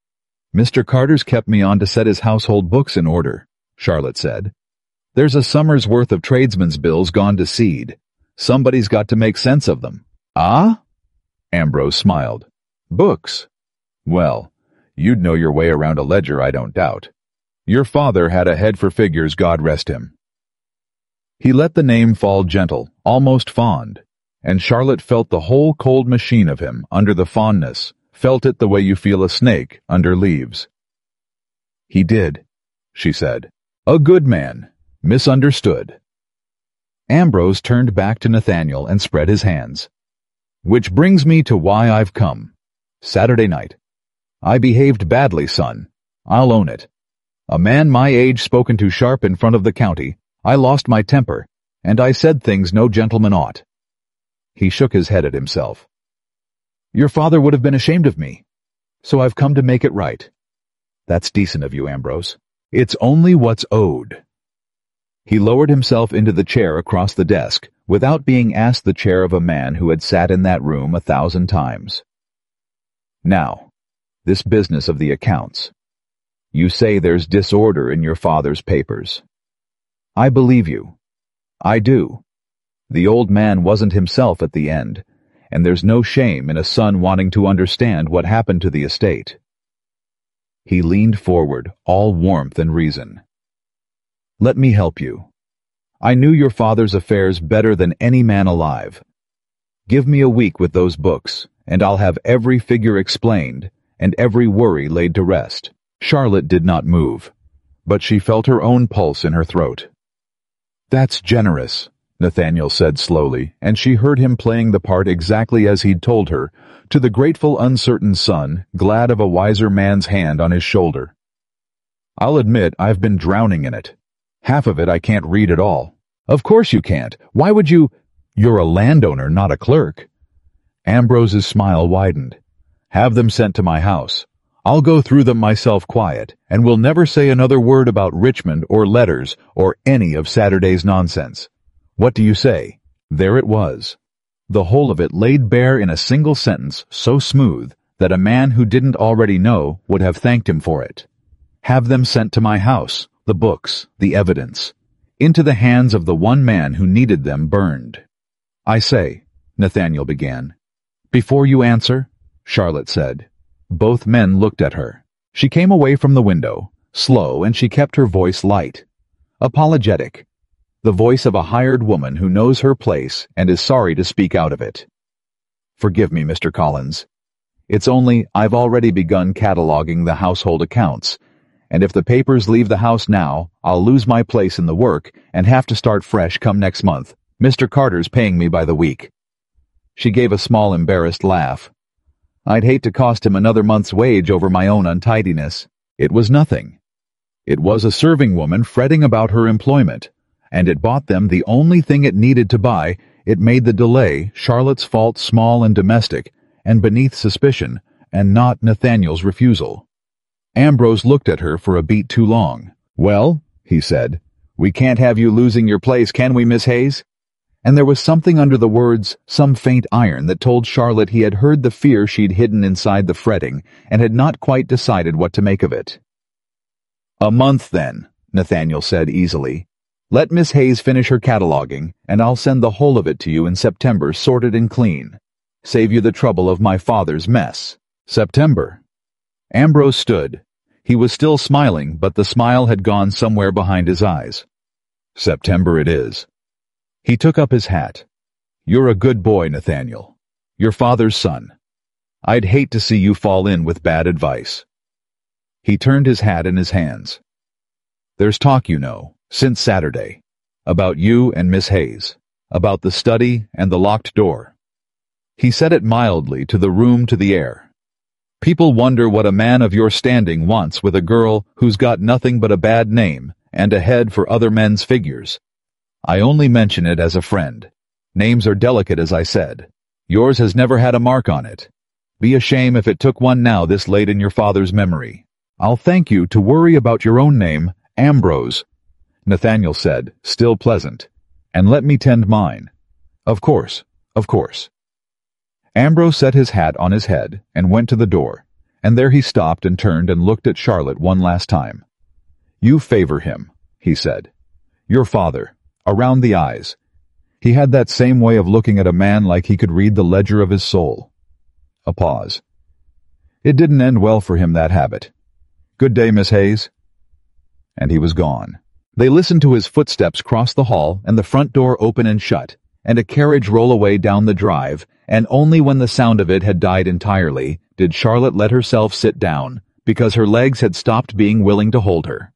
Mr. Carter's kept me on to set his household books in order, Charlotte said. There's a summer's worth of tradesmen's bills gone to seed. Somebody's got to make sense of them. Ah? Ambrose smiled. Books. Well, you'd know your way around a ledger, I don't doubt. Your father had a head for figures, God rest him. He let the name fall gentle, almost fond, and Charlotte felt the whole cold machine of him under the fondness, felt it the way you feel a snake under leaves. He did, she said. A good man, misunderstood. Ambrose turned back to Nathaniel and spread his hands. Which brings me to why I've come. Saturday night. I behaved badly, son. I'll own it. A man my age spoken too sharp in front of the county, I lost my temper, and I said things no gentleman ought. He shook his head at himself. Your father would have been ashamed of me, so I've come to make it right. That's decent of you, Ambrose. It's only what's owed. He lowered himself into the chair across the desk, without being asked the chair of a man who had sat in that room 1,000 times. Now, this business of the accounts. You say there's disorder in your father's papers. I believe you. I do. The old man wasn't himself at the end, and there's no shame in a son wanting to understand what happened to the estate. He leaned forward, all warmth and reason. Let me help you. I knew your father's affairs better than any man alive. Give me a week with those books, and I'll have every figure explained and every worry laid to rest. Charlotte did not move, but she felt her own pulse in her throat. That's generous, Nathaniel said slowly, and she heard him playing the part exactly as he'd told her, to the grateful, uncertain son, glad of a wiser man's hand on his shoulder. "I'll admit I've been drowning in it. Half of it I can't read at all." "Of course you can't. Why would you—" "You're a landowner, not a clerk." Ambrose's smile widened. "Have them sent to my house. I'll go through them myself quiet, and we'll never say another word about Richmond or letters or any of Saturday's nonsense. What do you say?" There it was. The whole of it laid bare in a single sentence so smooth that a man who didn't already know would have thanked him for it. "Have them sent to my house, the books, the evidence, into the hands of the one man who needed them burned." "I say," Nathaniel began. "Before you answer," Charlotte said. Both men looked at her. She came away from the window, slow, and she kept her voice light, apologetic, the voice of a hired woman who knows her place and is sorry to speak out of it. "Forgive me, Mr. Collins. It's only I've already begun cataloging the household accounts, and if the papers leave the house now, I'll lose my place in the work and have to start fresh come next month. Mr. Carter's paying me by the week." She gave a small embarrassed laugh. "I'd hate to cost him another month's wage over my own untidiness." It was nothing. It was a serving woman fretting about her employment, and it bought them the only thing it needed to buy. It made the delay, Charlotte's fault, small and domestic, and beneath suspicion, and not Nathaniel's refusal. Ambrose looked at her for a beat too long. "Well," he said, "we can't have you losing your place, can we, Miss Hayes?" And there was something under the words, some faint iron, that told Charlotte he had heard the fear she'd hidden inside the fretting and had not quite decided what to make of it. "A month, then," Nathaniel said easily. "Let Miss Hayes finish her cataloging, and I'll send the whole of it to you in September, sorted and clean. Save you the trouble of my father's mess." September. Ambrose stood. He was still smiling, but the smile had gone somewhere behind his eyes. "September it is." He took up his hat. "You're a good boy, Nathaniel. Your father's son. I'd hate to see you fall in with bad advice." He turned his hat in his hands. "There's talk, you know, since Saturday, about you and Miss Hayes, about the study and the locked door." He said it mildly, to the room, to the air. "People wonder what a man of your standing wants with a girl who's got nothing but a bad name and a head for other men's figures. I only mention it as a friend. Names are delicate, as I said. Yours has never had a mark on it. Be a shame if it took one now this late in your father's memory. I'll thank you to worry about your own name, Ambrose," Nathaniel said, still pleasant, "and let me tend mine." Of course, of course." Ambrose set his hat on his head and went to the door, and there he stopped and turned and looked at Charlotte one last time. "You favor him," he said. "Your father. Around the eyes. He had that same way of looking at a man like he could read the ledger of his soul." A pause. "It didn't end well for him, that habit. Good day, Miss Hayes." And he was gone. They listened to his footsteps cross the hall and the front door open and shut, and a carriage roll away down the drive, and only when the sound of it had died entirely did Charlotte let herself sit down, because her legs had stopped being willing to hold her.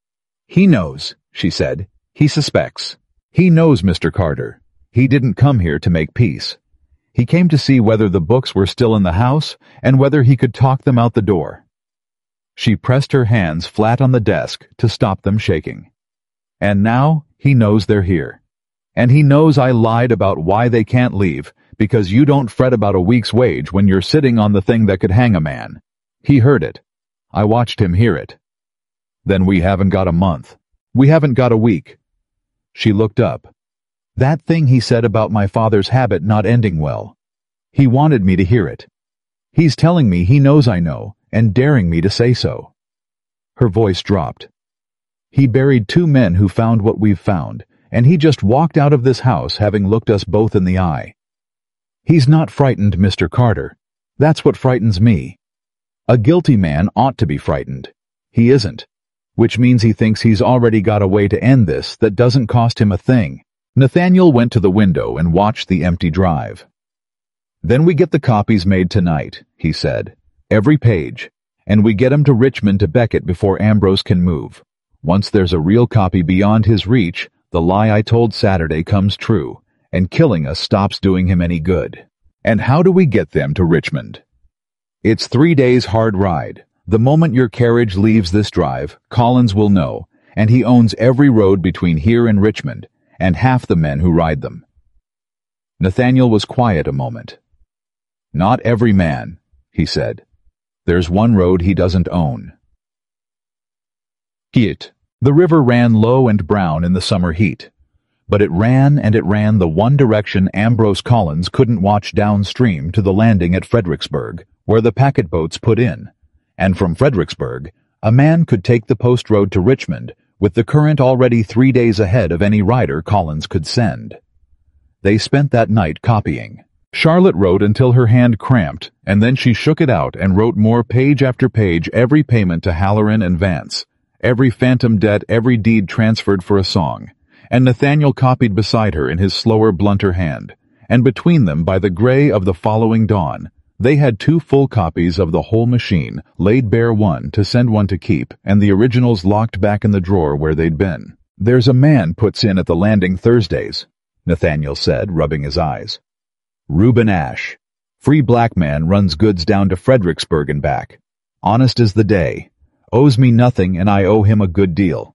"He knows," she said. "He suspects. He knows Mr. Carter. He didn't come here to make peace. He came to see whether the books were still in the house and whether he could talk them out the door." She pressed her hands flat on the desk to stop them shaking. "And now he knows they're here. And he knows I lied about why they can't leave, because you don't fret about a week's wage when you're sitting on the thing that could hang a man. He heard it. I watched him hear it. Then we haven't got a month. We haven't got a week." She looked up. "That thing he said about my father's habit not ending well. He wanted me to hear it. He's telling me he knows I know, and daring me to say so." Her voice dropped. "He buried 2 men who found what we've found, and he just walked out of this house having looked us both in the eye. He's not frightened, Mr. Carter. That's what frightens me. A guilty man ought to be frightened. He isn't. Which means he thinks he's already got a way to end this that doesn't cost him a thing." Nathaniel went to the window and watched the empty drive. "Then we get the copies made tonight," he said. "Every page. And we get 'em to Richmond to Beckett before Ambrose can move. Once there's a real copy beyond his reach, The lie I told Saturday comes true, and killing us stops doing him any good. And how do we get them to Richmond? It's 3 days hard ride. The moment your carriage leaves this drive, Collins will know, and he owns every road between here and Richmond, and half the men who ride them. Nathaniel was quiet a moment. Not every man, he said. There's one road he doesn't own. Giet. The river ran low and brown in the summer heat, but it ran the one direction Ambrose Collins couldn't watch downstream to the landing at Fredericksburg, where the packet boats put in, and from Fredericksburg, a man could take the post road to Richmond with the current already 3 days ahead of any rider Collins could send. They spent that night copying. Charlotte wrote until her hand cramped, and then she shook it out and wrote more page after page every payment to Halloran and Vance, every phantom debt, every deed transferred for a song, and Nathaniel copied beside her in his slower, blunter hand, and between them, by the gray of the following dawn, they had 2 full copies of the whole machine, laid bare one to send one to keep, and the originals locked back in the drawer where they'd been. There's a man puts in at the landing Thursdays, Nathaniel said, rubbing his eyes. Reuben Ash. Free black man, runs goods down to Fredericksburg and back. Honest as the day. Owes me nothing, and I owe him a good deal.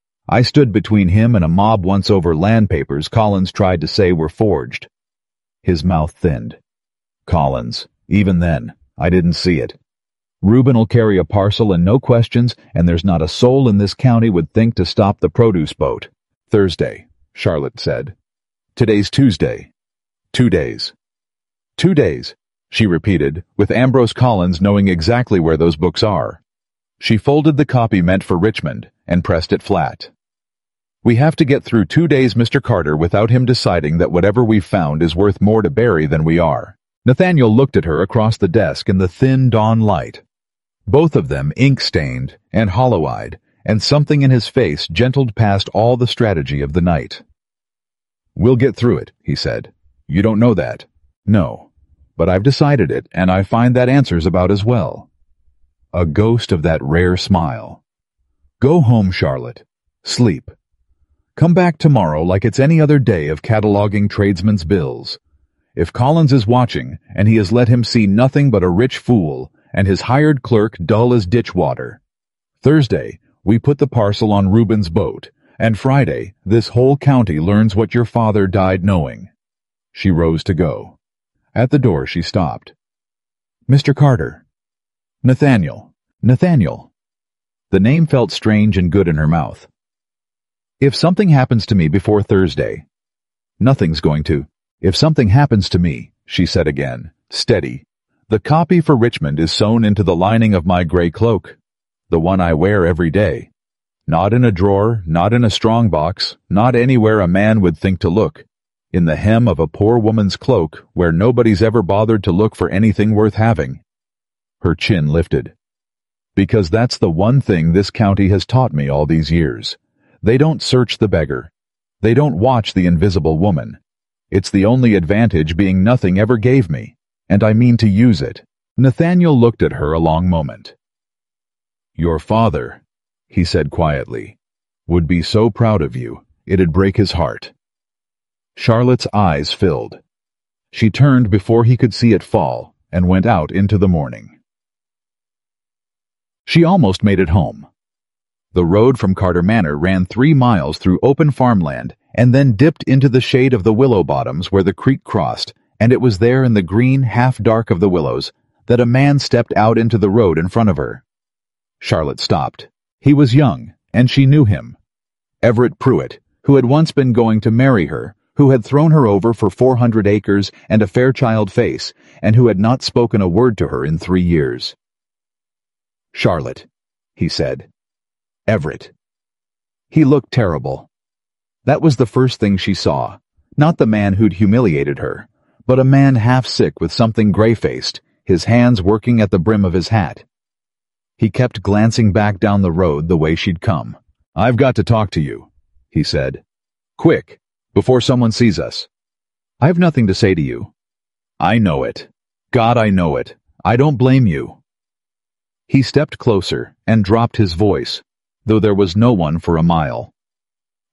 I stood between him and a mob once over land papers Collins tried to say were forged. His mouth thinned. Collins. Even then, I didn't see it. Reuben'll carry a parcel and no questions, and there's not a soul in this county would think to stop the produce boat. Thursday, Charlotte said. Today's Tuesday. 2 days. 2 days, she repeated, with Ambrose Collins knowing exactly where those books are. She folded the copy meant for Richmond and pressed it flat. We have to get through 2 days, Mr. Carter, without him deciding that whatever we've found is worth more to bury than we are. Nathaniel looked at her across the desk in the thin dawn light. Both of them ink-stained and hollow-eyed, and something in his face gentled past all the strategy of the night. We'll get through it, he said. You don't know that. No. But I've decided it, and I find that answers about as well. A ghost of that rare smile. Go home, Charlotte. Sleep. Come back tomorrow like it's any other day of cataloging tradesmen's bills. If Collins is watching, and he has let him see nothing but a rich fool, and his hired clerk dull as ditch water. Thursday, we put the parcel on Reuben's boat, and Friday, this whole county learns what your father died knowing. She rose to go. At the door she stopped. Mr. Carter. Nathaniel. Nathaniel. The name felt strange and good in her mouth. If something happens to me before Thursday. Nothing's going to. If something happens to me, she said again, steady. The copy for Richmond is sewn into the lining of my gray cloak, the one I wear every day. Not in a drawer, not in a strong box, not anywhere a man would think to look. In the hem of a poor woman's cloak where nobody's ever bothered to look for anything worth having. Her chin lifted. Because that's the one thing this county has taught me all these years. They don't search the beggar. They don't watch the invisible woman. It's the only advantage being nothing ever gave me, and I mean to use it. Nathaniel looked at her a long moment. Your father, he said quietly, would be so proud of you, it'd break his heart. Charlotte's eyes filled. She turned before he could see it fall and went out into the morning. She almost made it home. The road from Carter Manor ran 3 miles through open farmland and then dipped into the shade of the willow bottoms where the creek crossed, and it was there in the green half-dark of the willows that a man stepped out into the road in front of her. Charlotte stopped. He was young, and she knew him. Everett Pruitt, who had once been going to marry her, who had thrown her over for 400 acres and a Fairchild face, and who had not spoken a word to her in 3 years. Charlotte, he said. Everett. He looked terrible. That was the first thing she saw, not the man who'd humiliated her, but a man half-sick with something gray-faced, his hands working at the brim of his hat. He kept glancing back down the road the way she'd come. I've got to talk to you, he said. Quick, before someone sees us. I've nothing to say to you. I know it. God, I know it. I don't blame you. He stepped closer and dropped his voice, though there was no one for a mile.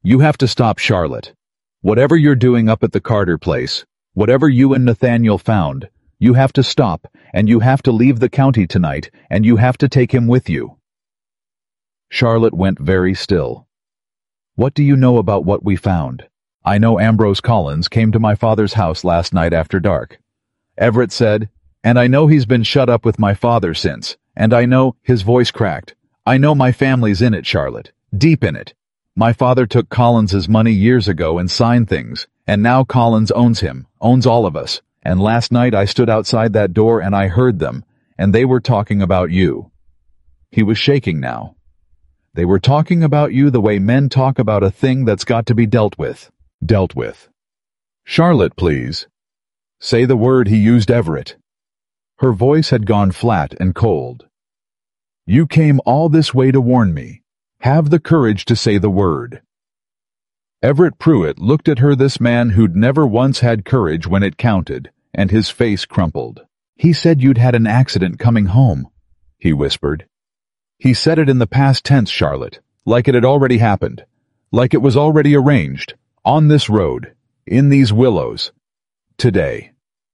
You have to stop Charlotte. Whatever you're doing up at the Carter place, whatever you and Nathaniel found, you have to stop, and you have to leave the county tonight, and you have to take him with you." Charlotte went very still. "What do you know about what we found?" "I know Ambrose Collins came to my father's house last night after dark." Everett said, "And I know he's been shut up with my father since, and I know," his voice cracked, "I know my family's in it, Charlotte, deep in it. My father took Collins's money years ago and signed things, and now Collins owns him, owns all of us, and last night I stood outside that door and I heard them, and they were talking about you." He was shaking now. "They were talking about you the way men talk about a thing that's got to be dealt with." Dealt with. "Charlotte, please." "Say the word he used, Everett." Her voice had gone flat and cold. "You came all this way to warn me. Have the courage to say the word." Everett Pruitt looked at her, this man who'd never once had courage when it counted, and his face crumpled. "He said you'd had an accident coming home," he whispered. "He said it in the past tense, Charlotte, like it had already happened, like it was already arranged, on this road, in these willows, today."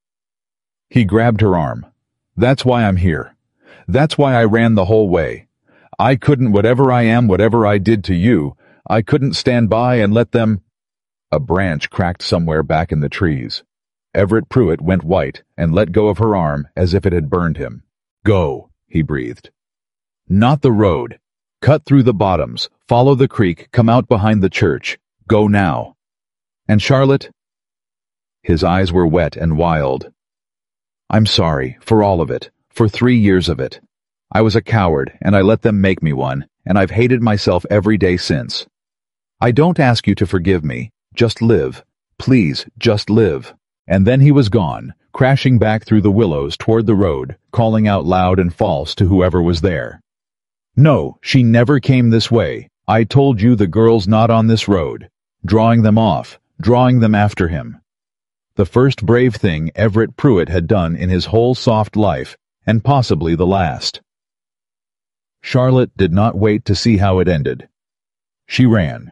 He grabbed her arm. "That's why I'm here. That's why I ran the whole way. I couldn't, whatever I am, whatever I did to you, I couldn't stand by and let them—" A branch cracked somewhere back in the trees. Everett Pruitt went white and let go of her arm as if it had burned him. "Go," he breathed. "Not the road. Cut through the bottoms, follow the creek, come out behind the church. Go now." "And Charlotte?" His eyes were wet and wild. "I'm sorry, for all of it, for 3 years of it. I was a coward, and I let them make me one, and I've hated myself every day since. I don't ask you to forgive me. Just live. Please, just live." And then he was gone, crashing back through the willows toward the road, calling out loud and false to whoever was there. "No, she never came this way. I told you the girl's not on this road." Drawing them off, drawing them after him. The first brave thing Everett Pruitt had done in his whole soft life, and possibly the last. Charlotte did not wait to see how it ended. She ran.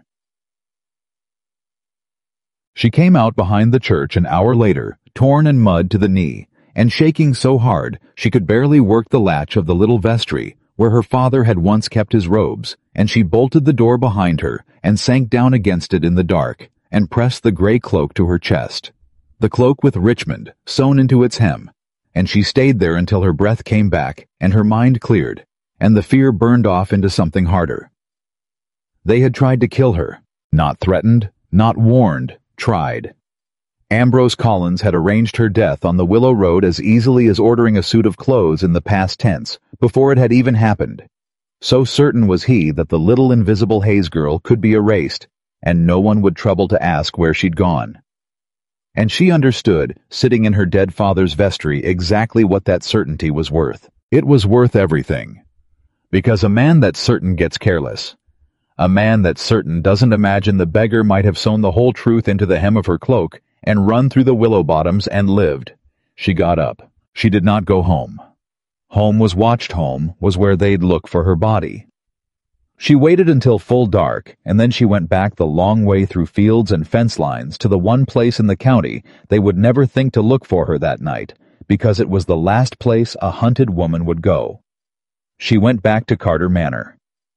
She came out behind the church an hour later, torn and mud to the knee, and shaking so hard she could barely work the latch of the little vestry where her father had once kept his robes, and she bolted the door behind her and sank down against it in the dark and pressed the gray cloak to her chest, the cloak with Richmond sewn into its hem, and she stayed there until her breath came back and her mind cleared, and the fear burned off into something harder. They had tried to kill her, not threatened, not warned, tried. Ambrose Collins had arranged her death on the Willow Road as easily as ordering a suit of clothes in the past tense, before it had even happened. So certain was he that the little invisible Hayes girl could be erased, and no one would trouble to ask where she'd gone. And she understood, sitting in her dead father's vestry, exactly what that certainty was worth. It was worth everything. Because a man that's certain gets careless. A man that's certain doesn't imagine the beggar might have sewn the whole truth into the hem of her cloak and run through the willow bottoms and lived. She got up. She did not go home. Home was watched home, was where they'd look for her body. She waited until full dark, and then she went back the long way through fields and fence lines to the one place in the county they would never think to look for her that night, because it was the last place a hunted woman would go. She went back to Carter Manor.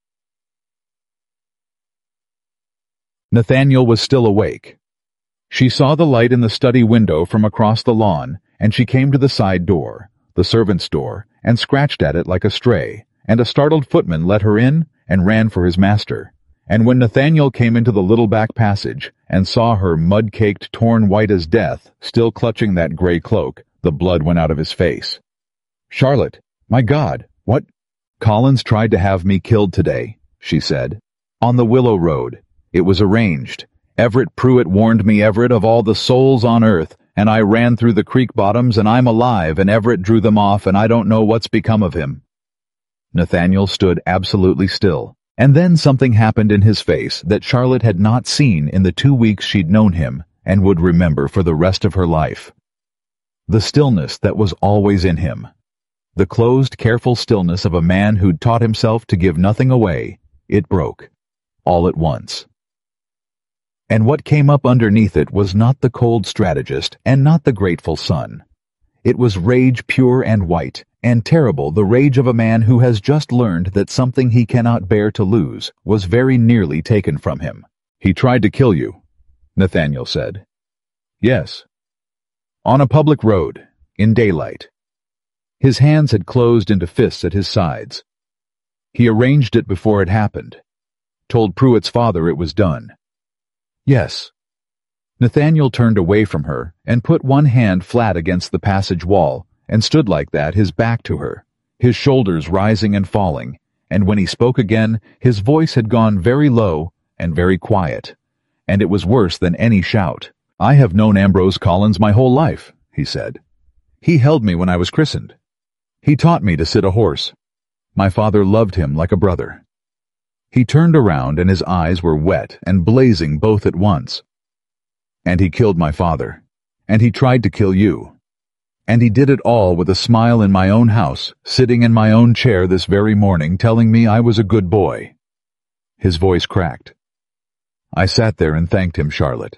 Nathaniel was still awake. She saw the light in the study window from across the lawn, and she came to the side door, the servant's door, and scratched at it like a stray, and a startled footman let her in and ran for his master. And when Nathaniel came into the little back passage and saw her mud-caked, torn white as death, still clutching that gray cloak, the blood went out of his face. "Charlotte, my God, what—" "Collins tried to have me killed today," she said. "On the Willow Road. It was arranged. Everett Pruitt warned me, Everett, of all the souls on earth, and I ran through the creek bottoms, and I'm alive, and Everett drew them off, and I don't know what's become of him." Nathaniel stood absolutely still, and then something happened in his face that Charlotte had not seen in the 2 weeks she'd known him and would remember for the rest of her life. The stillness that was always in him. The closed, careful stillness of a man who'd taught himself to give nothing away. It broke. All at once. And what came up underneath it was not the cold strategist and not the grateful son. It was rage pure and white, and terrible, the rage of a man who has just learned that something he cannot bear to lose was very nearly taken from him. "He tried to kill you," Nathaniel said. "Yes." "On a public road, in daylight." His hands had closed into fists at his sides. "He arranged it before it happened. Told Pruitt's father it was done." "Yes." Nathaniel turned away from her and put one hand flat against the passage wall and stood like that, his back to her, his shoulders rising and falling, and when he spoke again, his voice had gone very low and very quiet, and it was worse than any shout. "I have known Ambrose Collins my whole life," he said. "He held me when I was christened. He taught me to sit a horse. My father loved him like a brother." He turned around and his eyes were wet and blazing both at once. "And he killed my father. And he tried to kill you. And he did it all with a smile in my own house, sitting in my own chair this very morning telling me I was a good boy." His voice cracked. "I sat there and thanked him, Charlotte.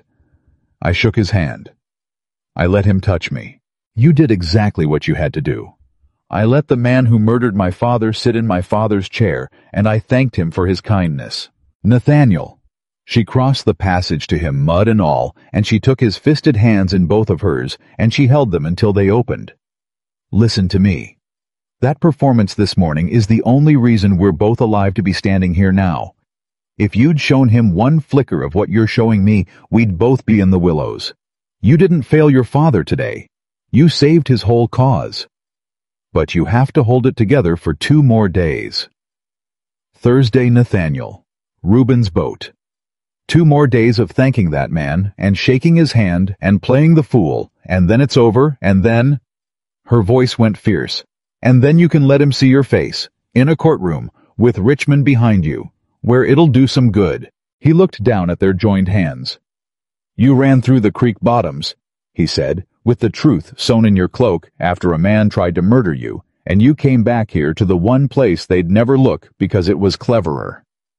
I shook his hand. I let him touch me. You did exactly what you had to do. I let the man who murdered my father sit in my father's chair, and I thanked him for his kindness. Nathaniel." She crossed the passage to him, mud and all, and she took his fisted hands in both of hers, and she held them until they opened. "Listen to me. That performance this morning is the only reason we're both alive to be standing here now. If you'd shown him one flicker of what you're showing me, we'd both be in the willows. You didn't fail your father today. You saved his whole cause. But you have to hold it together for 2 more days. Thursday, Nathaniel. Reuben's boat. 2 more days of thanking that man, and shaking his hand, and playing the fool, and then it's over, and then—" Her voice went fierce. "And then you can let him see your face, in a courtroom, with Richmond behind you, where it'll do some good." He looked down at their joined hands. "You ran through the creek bottoms," he said, "with the truth sewn in your cloak after a man tried to murder you, and you came back here to the one place they'd never look because it was cleverer."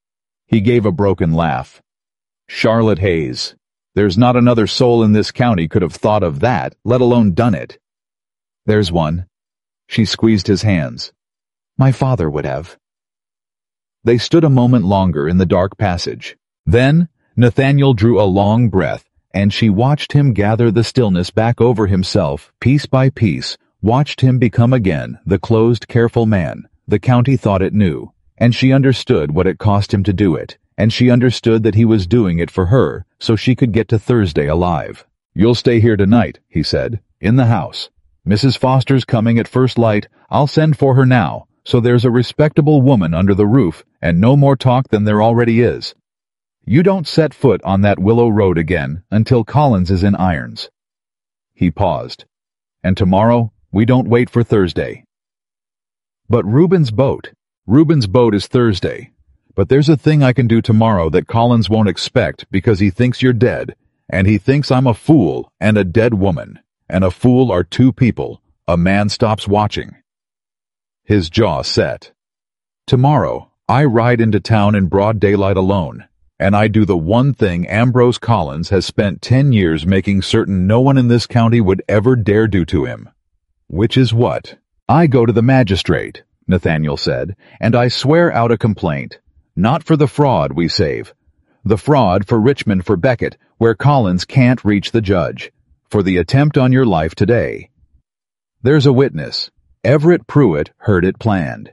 He gave a broken laugh. "Charlotte Hayes. There's not another soul in this county could have thought of that, let alone done it." "There's one." She squeezed his hands. "My father would have." They stood a moment longer in the dark passage. Then Nathaniel drew a long breath, and she watched him gather the stillness back over himself, piece by piece, watched him become again the closed, careful man the county thought it knew, and she understood what it cost him to do it, and she understood that he was doing it for her so she could get to Thursday alive. "You'll stay here tonight," he said, "in the house. Mrs. Foster's coming at first light. I'll send for her now, so there's a respectable woman under the roof and no more talk than there already is. You don't set foot on that Willow Road again until Collins is in irons." He paused. "And tomorrow, we don't wait for Thursday." "But Reuben's boat is Thursday. But there's a thing I can do tomorrow that Collins won't expect because he thinks you're dead, and he thinks I'm a fool and a dead woman, and a fool are 2 people. A man stops watching." His jaw set. "Tomorrow, I ride into town in broad daylight alone, and I do the one thing Ambrose Collins has spent 10 years making certain no one in this county would ever dare do to him." "Which is what?" "I go to the magistrate," Nathaniel said, "and I swear out a complaint. Not for the fraud we save. The fraud for Richmond for Beckett, where Collins can't reach the judge. For the attempt on your life today. There's a witness. Everett Pruitt heard it planned.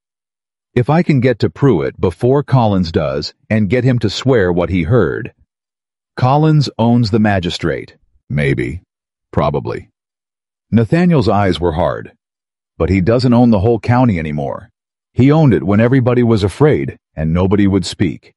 If I can get to Pruitt before Collins does and get him to swear what he heard. Collins owns the magistrate. Maybe. Probably." Nathaniel's eyes were hard. "But he doesn't own the whole county anymore. He owned it when everybody was afraid and nobody would speak."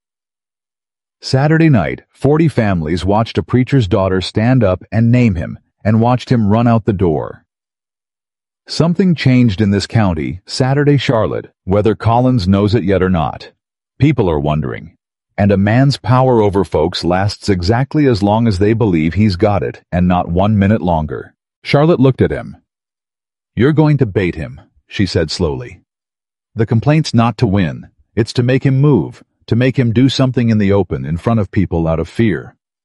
Saturday night, 40 families watched a preacher's daughter stand up and name him, and watched him run out the door. Something changed in this county, Saturday, Charlotte, whether Collins knows it yet or not. People are wondering. And a man's power over folks lasts exactly as long as they believe he's got it, and not 1 minute longer. Charlotte looked at him. "You're going to bait him," she said slowly. "The complaint's not to win. It's to make him move, to make him do something in the open in front of people out of fear.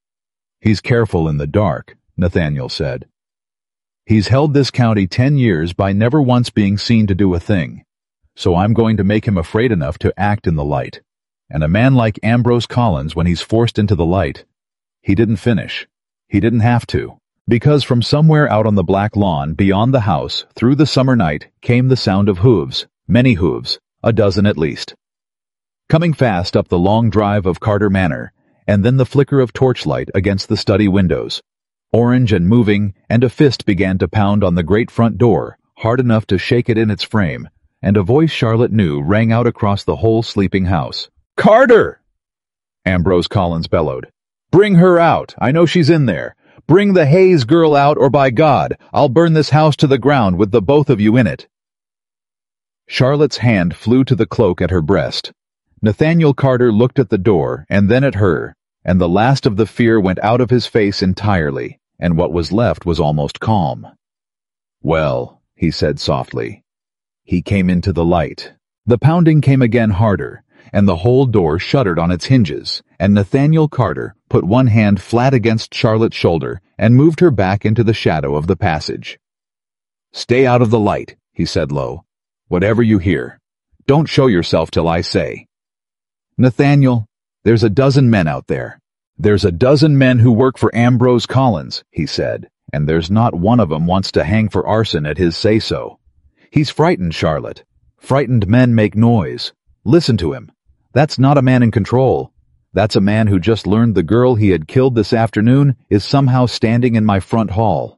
He's careful in the dark, Nathaniel said. He's held this county 10 years by never once being seen to do a thing. So I'm going to make him afraid enough to act in the light. And a man like Ambrose Collins, when he's forced into the light, he didn't finish. He didn't have to. Because from somewhere out on the black lawn beyond the house, through the summer night, came the sound of hooves, many hooves, a dozen at least. Coming fast up the long drive of Carter Manor, and then the flicker of torchlight against the study windows. Orange and moving, and a fist began to pound on the great front door, hard enough to shake it in its frame, and a voice Charlotte knew rang out across the whole sleeping house. "Carter!" Ambrose Collins bellowed. "Bring her out. I know she's in there. Bring the Hayes girl out, or by God, I'll burn this house to the ground with the both of you in it." Charlotte's hand flew to the cloak at her breast. Nathaniel Carter looked at the door and then at her, and the last of the fear went out of his face entirely, and what was left was almost calm. "Well," he said softly. He came into the light. The pounding came again harder, and the whole door shuddered on its hinges, and Nathaniel Carter put one hand flat against Charlotte's shoulder and moved her back into the shadow of the passage. "Stay out of the light," he said low. "Whatever you hear. Don't show yourself till I say." "Nathaniel, there's a dozen men out there. There's a dozen men who work for Ambrose Collins," he said, "and there's not one of 'em wants to hang for arson at his say-so. He's frightened, Charlotte. Frightened men make noise. Listen to him. That's not a man in control. That's a man who just learned the girl he had killed this afternoon is somehow standing in my front hall."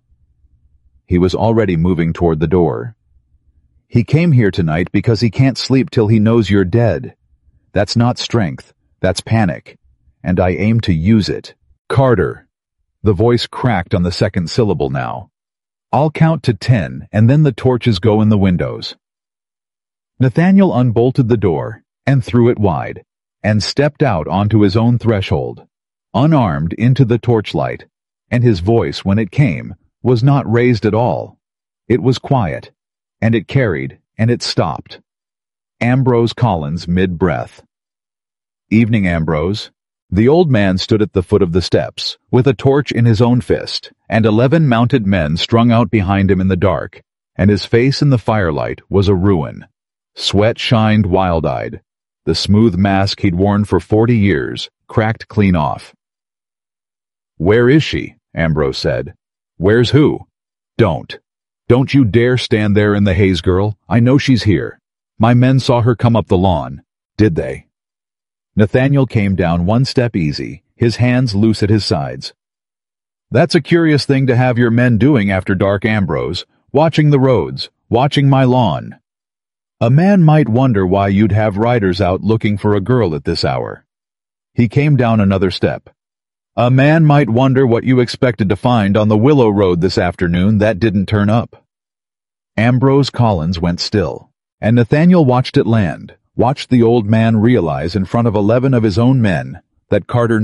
He was already moving toward the door. "He came here tonight because he can't sleep till he knows you're dead. That's not strength. That's panic. And I aim to use it. Carter." The voice cracked on the second syllable now. "I'll count to 10, and then the torches go in the windows." Nathaniel unbolted the door and threw it wide, and stepped out onto his own threshold, unarmed into the torchlight, and his voice, when it came, was not raised at all. It was quiet, and it carried, and it stopped. Ambrose Collins mid-breath. "Evening, Ambrose." The old man stood at the foot of the steps, with a torch in his own fist, and 11 mounted men strung out behind him in the dark, and his face in the firelight was a ruin. Sweat shined wild-eyed. The smooth mask he'd worn for 40 years cracked clean off. "Where is she?" Ambrose said. "Where's who?" Don't you dare stand there in the Hayes girl. I know she's here. My men saw her come up the lawn." "Did they?" Nathaniel came down one step easy, his hands loose at his sides. "That's a curious thing to have your men doing after dark, Ambrose, watching the roads, watching my lawn. A man might wonder why you'd have riders out looking for a girl at this hour." He came down another step. "A man might wonder what you expected to find on the Willow Road this afternoon that didn't turn up." Ambrose Collins went still, and Nathaniel watched it land, watched the old man realize in front of 11 of his own men that Carter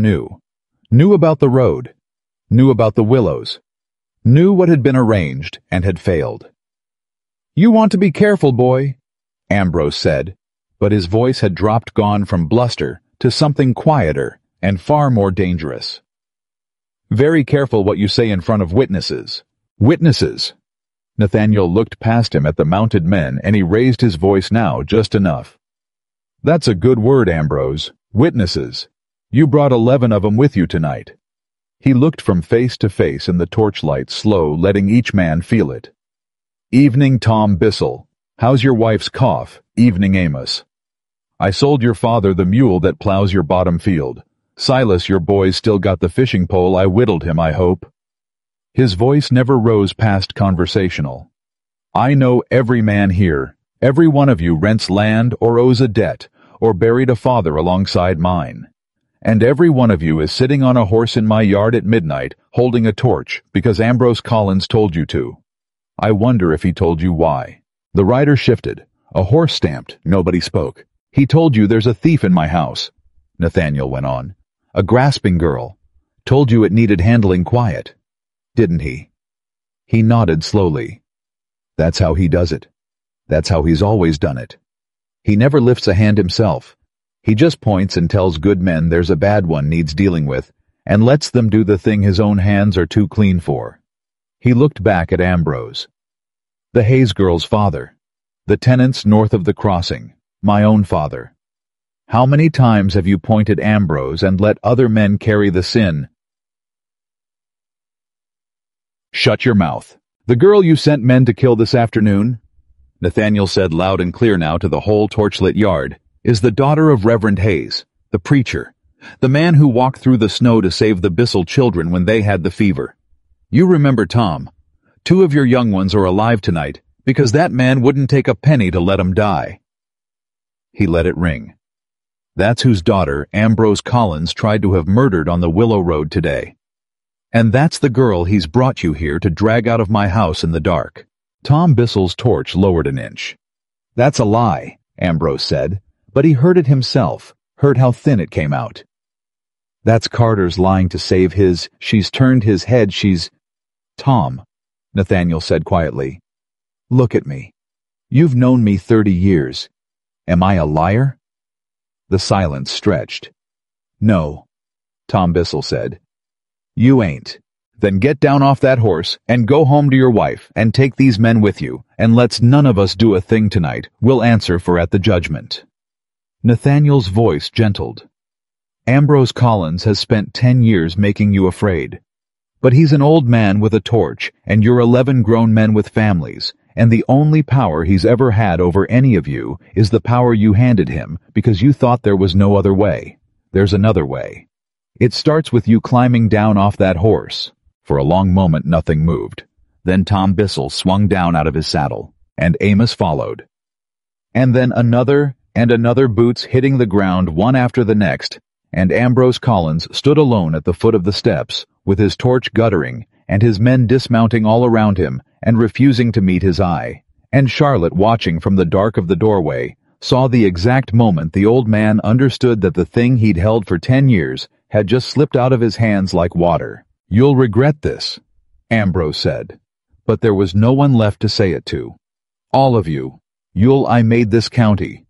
knew about the road, knew about the willows, knew what had been arranged and had failed. "You want to be careful, boy," Ambrose said, but his voice had gone from bluster to something quieter and far more dangerous. "Very careful what you say in front of witnesses." "Witnesses!" Nathaniel looked past him at the mounted men, and he raised his voice now just enough. "That's a good word, Ambrose. Witnesses. You brought 11 of 'em with you tonight." He looked from face to face in the torchlight, slow, letting each man feel it. "Evening, Tom Bissell. How's your wife's cough? Evening, Amos. I sold your father the mule that plows your bottom field. Silas, your boy's still got the fishing pole. I whittled him, I hope." His voice never rose past conversational. "I know every man here. Every one of you rents land or owes a debt or buried a father alongside mine. And every one of you is sitting on a horse in my yard at midnight holding a torch because Ambrose Collins told you to. I wonder if he told you why." The rider shifted. A horse stamped. Nobody spoke. "He told you there's a thief in my house," Nathaniel went on. "A grasping girl. Told you it needed handling quiet. Didn't he?" He nodded slowly. "That's how he does it. That's how he's always done it. He never lifts a hand himself. He just points and tells good men there's a bad one needs dealing with, and lets them do the thing his own hands are too clean for. He looked back at Ambrose. The Hayes girl's father. The tenants north of the crossing. My own father. How many times have you pointed Ambrose and let other men carry the sin? Shut your mouth. The girl you sent men to kill this afternoon, Nathaniel said loud and clear now to the whole torchlit yard, is the daughter of Reverend Hayes, the preacher, the man who walked through the snow to save the Bissell children when they had the fever. You remember Tom. 2 of your young ones are alive tonight because that man wouldn't take a penny to let 'em die. He let it ring. That's whose daughter Ambrose Collins tried to have murdered on the Willow Road today. And that's the girl he's brought you here to drag out of my house in the dark. Tom Bissell's torch lowered an inch. That's a lie, Ambrose said, but he heard it himself, heard how thin it came out. That's Carter's lying to save she's turned his head, Tom, Nathaniel said quietly. Look at me. You've known me 30 years. Am I a liar? The silence stretched. No, Tom Bissell said. You ain't. Then get down off that horse and go home to your wife and take these men with you, and let's none of us do a thing tonight we'll answer for at the judgment. Nathaniel's voice gentled. Ambrose Collins has spent 10 years making you afraid. But he's an old man with a torch, and you're 11 grown men with families, and the only power he's ever had over any of you is the power you handed him because you thought there was no other way. There's another way. It starts with you climbing down off that horse. For a long moment nothing moved. Then Tom Bissell swung down out of his saddle, and Amos followed. And then another and another boots hitting the ground one after the next, and Ambrose Collins stood alone at the foot of the steps, with his torch guttering, and his men dismounting all around him and refusing to meet his eye, and Charlotte watching from the dark of the doorway, saw the exact moment the old man understood that the thing he'd held for 10 years had just slipped out of his hands like water. You'll regret this, Ambrose said, but there was no one left to say it to. All of you. I made this county.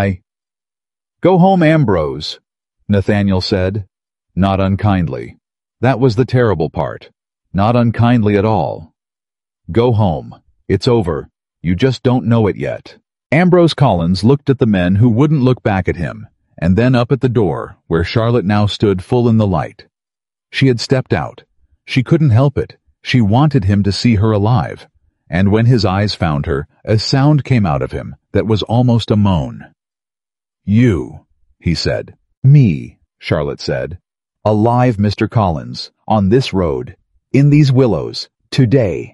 Go home, Ambrose, Nathaniel said, not unkindly. That was the terrible part. Not unkindly at all. Go home. It's over. You just don't know it yet. Ambrose Collins looked at the men who wouldn't look back at him, and then up at the door, where Charlotte now stood full in the light. She had stepped out. She couldn't help it. She wanted him to see her alive. And when his eyes found her, a sound came out of him that was almost a moan. You, he said. Me, Charlotte said. Alive, Mr. Collins, on this road, in these willows, today.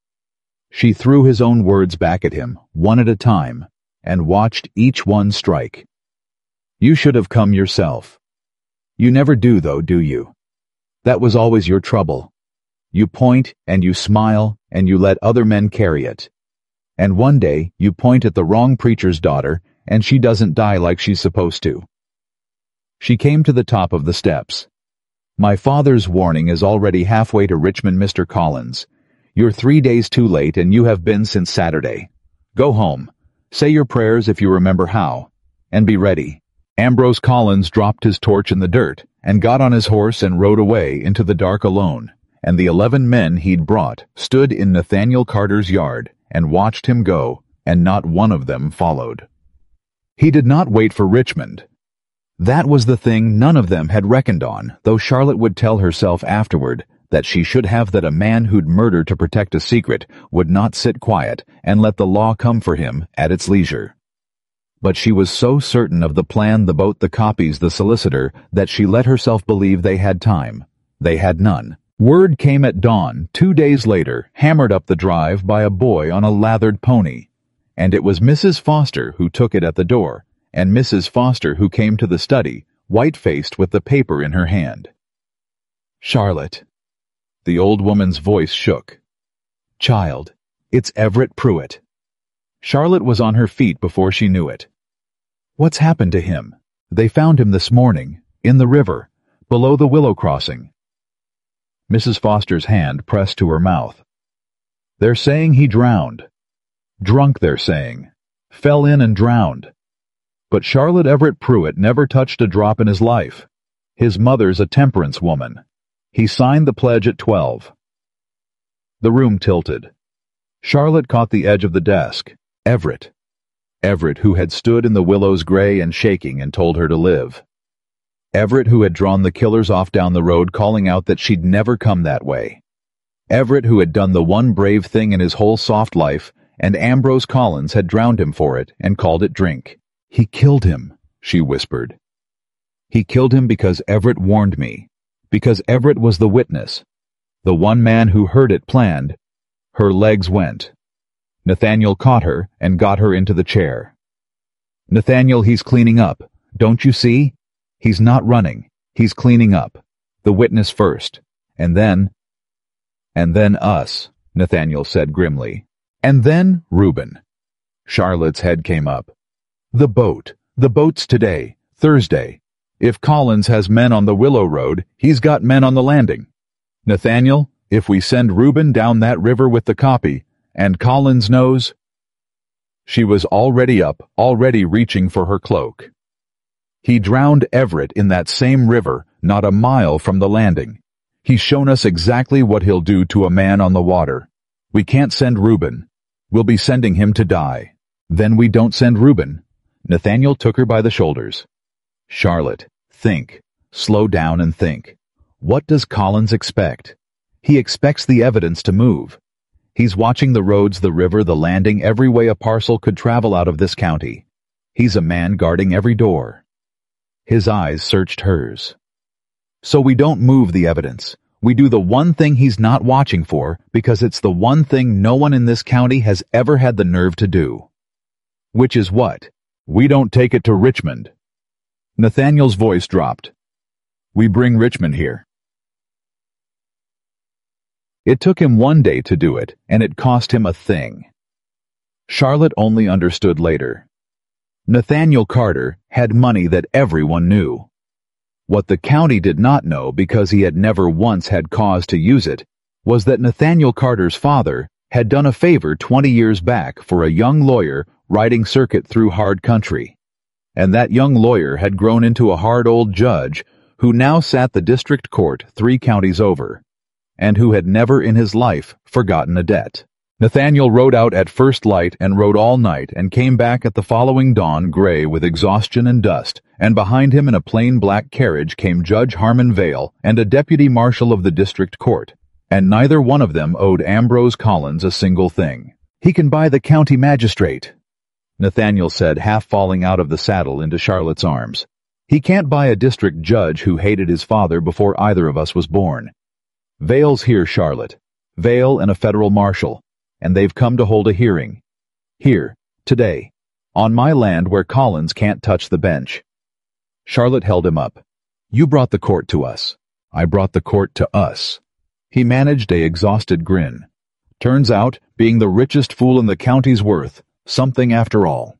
She threw his own words back at him, one at a time, and watched each one strike. You should have come yourself. You never do, though, do you? That was always your trouble. You point, and you smile, and you let other men carry it. And one day, you point at the wrong preacher's daughter, and she doesn't die like she's supposed to. She came to the top of the steps. My father's warning is already halfway to Richmond, Mr. Collins. You're 3 days too late, and you have been since Saturday. Go home. Say your prayers if you remember how. And be ready. Ambrose Collins dropped his torch in the dirt, and got on his horse and rode away into the dark alone, and the 11 men he'd brought stood in Nathaniel Carter's yard and watched him go, and not one of them followed. He did not wait for Richmond. That was the thing none of them had reckoned on, though Charlotte would tell herself afterward that she should have that a man who'd murder to protect a secret would not sit quiet and let the law come for him at its leisure. But she was so certain of the plan about the copies the solicitor that she let herself believe they had time. They had none. Word came at dawn 2 days later, hammered up the drive by a boy on a lathered pony, and it was Mrs. Foster who took it at the door, and Mrs. Foster who came to the study, white-faced with the paper in her hand. Charlotte. The old woman's voice shook. Child, it's Everett Pruitt. Charlotte was on her feet before she knew it. What's happened to him? They found him this morning, in the river, below the willow crossing. Mrs. Foster's hand pressed to her mouth. They're saying he drowned. Drunk, they're saying. Fell in and drowned. But Charlotte Everett Pruitt never touched a drop in his life. His mother's a temperance woman. He signed the pledge at 12. The room tilted. Charlotte caught the edge of the desk. Everett. Everett, who had stood in the willows gray and shaking and told her to live. Everett, who had drawn the killers off down the road, calling out that she'd never come that way. Everett, who had done the one brave thing in his whole soft life, and Ambrose Collins had drowned him for it and called it drink. He killed him, she whispered. He killed him because Everett warned me, because Everett was the witness. The one man who heard it planned. Her legs went. Nathaniel caught her and got her into the chair. Nathaniel, he's cleaning up. Don't you see? He's not running. He's cleaning up. The witness first. And then us, Nathaniel said grimly. And then Reuben. Charlotte's head came up. The boat. The boat's today, Thursday. If Collins has men on the Willow Road, he's got men on the landing. Nathaniel, if we send Reuben down that river with the copy, and Collins knows... She was already up, already reaching for her cloak. He drowned Everett in that same river, not a mile from the landing. He's shown us exactly what he'll do to a man on the water. We can't send Reuben. We'll be sending him to die. Then we don't send Reuben. Nathaniel took her by the shoulders. Charlotte, think. Slow down and think. What does Collins expect? He expects the evidence to move. He's watching the roads, the river, the landing, every way a parcel could travel out of this county. He's a man guarding every door. His eyes searched hers. So we don't move the evidence. We do the one thing he's not watching for, because it's the one thing no one in this county has ever had the nerve to do. Which is what? We don't take it to Richmond. Nathaniel's voice dropped. We bring Richmond here. It took him one day to do it, and it cost him a thing. Charlotte only understood later. Nathaniel Carter had money that everyone knew. What the county did not know, because he had never once had cause to use it, was that Nathaniel Carter's father had done a favor 20 years back for a young lawyer riding circuit through hard country. And that young lawyer had grown into a hard old judge who now sat the district court 3 counties over, and who had never in his life forgotten a debt. Nathaniel rode out at first light and rode all night and came back at the following dawn gray with exhaustion and dust, and behind him in a plain black carriage came Judge Harmon Vale and a deputy marshal of the district court, and neither one of them owed Ambrose Collins a single thing. He can buy the county magistrate, Nathaniel said, half falling out of the saddle into Charlotte's arms. He can't buy a district judge who hated his father before either of us was born. Vale's here, Charlotte. Vale and a federal marshal, and they've come to hold a hearing. Here, today, on my land where Collins can't touch the bench. Charlotte held him up. You brought the court to us. I brought the court to us. He managed a exhausted grin. Turns out, being the richest fool in the county's worth, something after all.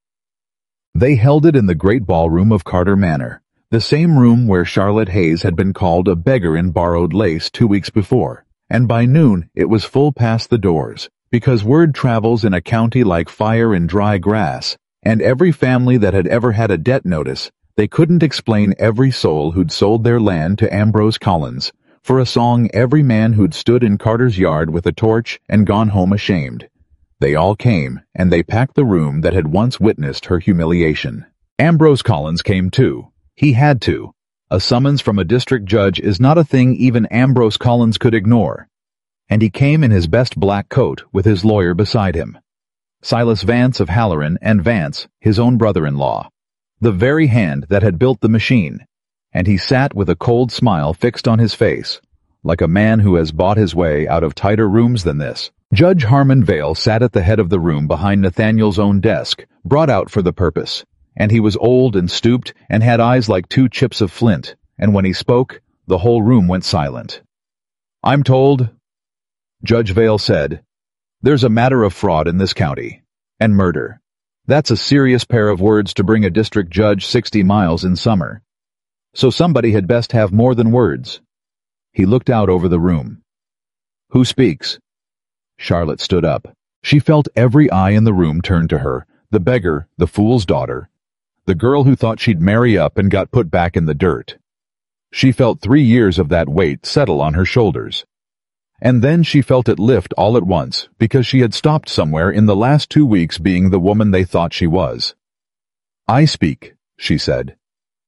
They held it in the great ballroom of Carter Manor, the same room where Charlotte Hayes had been called a beggar in borrowed lace 2 weeks before, and by noon it was full past the doors, because word travels in a county like fire in dry grass, and every family that had ever had a debt notice, they couldn't explain every soul who'd sold their land to Ambrose Collins, for a song every man who'd stood in Carter's yard with a torch and gone home ashamed. They all came, and they packed the room that had once witnessed her humiliation. Ambrose Collins came too. He had to. A summons from a district judge is not a thing even Ambrose Collins could ignore. And he came in his best black coat with his lawyer beside him. Silas Vance of Halloran, and Vance, his own brother-in-law. The very hand that had built the machine. And he sat with a cold smile fixed on his face, like a man who has bought his way out of tighter rooms than this. Judge Harmon Vale sat at the head of the room behind Nathaniel's own desk, brought out for the purpose. And he was old and stooped and had eyes like 2 chips of flint, and when he spoke, the whole room went silent. I'm told, Judge Vale said, there's a matter of fraud in this county, and murder. That's a serious pair of words to bring a district judge 60 miles in summer. So somebody had best have more than words. He looked out over the room. Who speaks? Charlotte stood up. She felt every eye in the room turn to her, the beggar, the fool's daughter, the girl who thought she'd marry up and got put back in the dirt. She felt 3 years of that weight settle on her shoulders. And then she felt it lift all at once, because she had stopped somewhere in the last 2 weeks being the woman they thought she was. "I speak," she said.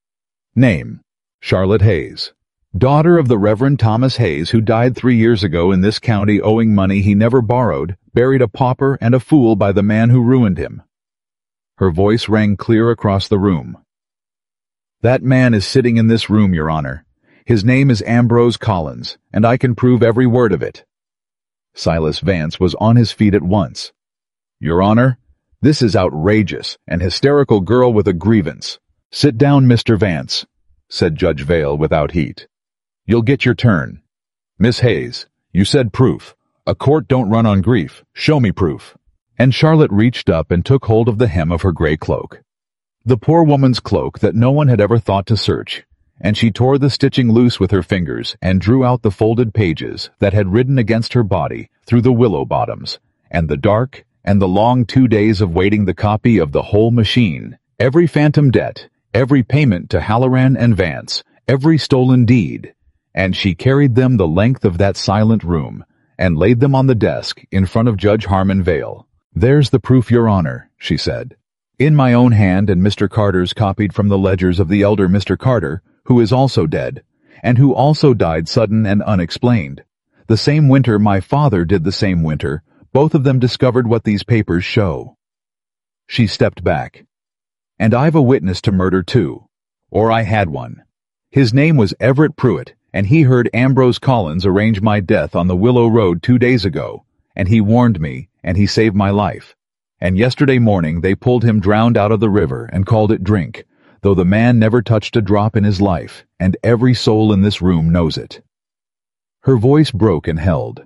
Name: Charlotte Hayes. Daughter of the Reverend Thomas Hayes, who died 3 years ago in this county owing money he never borrowed, buried a pauper and a fool by the man who ruined him. Her voice rang clear across the room. "That man is sitting in this room, Your Honor. His name is Ambrose Collins, and I can prove every word of it." Silas Vance was on his feet at once. "Your Honor, this is outrageous, an hysterical girl with a grievance." "Sit down, Mr. Vance," said Judge Vale without heat. "You'll get your turn. Miss Hayes, you said proof. A court don't run on grief. Show me proof." And Charlotte reached up and took hold of the hem of her gray cloak. The poor woman's cloak that no one had ever thought to search, and she tore the stitching loose with her fingers and drew out the folded pages that had ridden against her body through the willow bottoms, and the dark, and the long 2 days of waiting the copy of the whole machine, every phantom debt, every payment to Halloran and Vance, every stolen deed, and she carried them the length of that silent room, and laid them on the desk in front of Judge Harmon Vale. "There's the proof, Your Honor," she said. "In my own hand, and Mr. Carter's copied from the ledgers of the elder Mr. Carter, who is also dead, and who also died sudden and unexplained. The same winter my father did the same winter, both of them discovered what these papers show." She stepped back. "And I've a witness to murder too. Or I had one. His name was Everett Pruitt, and he heard Ambrose Collins arrange my death on the Willow Road 2 days ago, and he warned me, and he saved my life. And yesterday morning they pulled him drowned out of the river and called it drink, though the man never touched a drop in his life, and every soul in this room knows it." Her voice broke and held.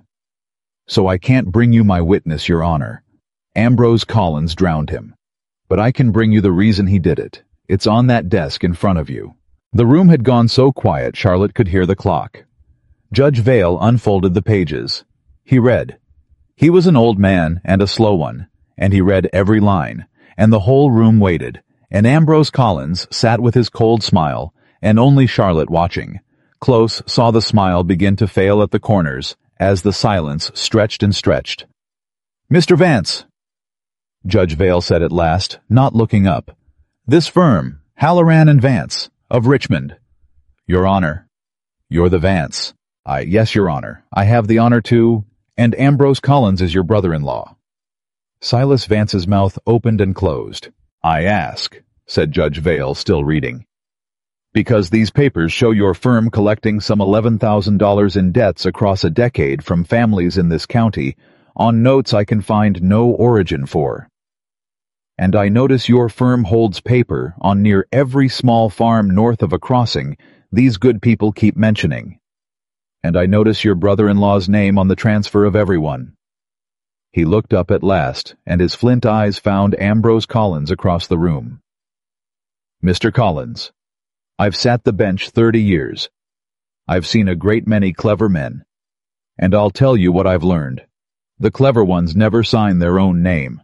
"So I can't bring you my witness, Your Honor. Ambrose Collins drowned him. But I can bring you the reason he did it. It's on that desk in front of you." The room had gone so quiet Charlotte could hear the clock. Judge Vale unfolded the pages. He read. He was an old man and a slow one, and he read every line, and the whole room waited, and Ambrose Collins sat with his cold smile, and only Charlotte watching. Close saw the smile begin to fail at the corners, as the silence stretched and stretched. "Mr. Vance," Judge Vale said at last, not looking up. "This firm, Halloran and Vance, of Richmond." "Your Honor." "You're the Vance." Yes, Your Honor. I have the honor to—" "And Ambrose Collins is your brother-in-law." Silas Vance's mouth opened and closed. "I ask," said Judge Vale, still reading, "because these papers show your firm collecting some $11,000 in debts across a decade from families in this county on notes I can find no origin for. And I notice your firm holds paper on near every small farm north of a crossing these good people keep mentioning. And I notice your brother-in-law's name on the transfer of everyone." He looked up at last, and his flint eyes found Ambrose Collins across the room. "Mr. Collins, I've sat the bench 30 years. I've seen a great many clever men. And I'll tell you what I've learned. The clever ones never sign their own name."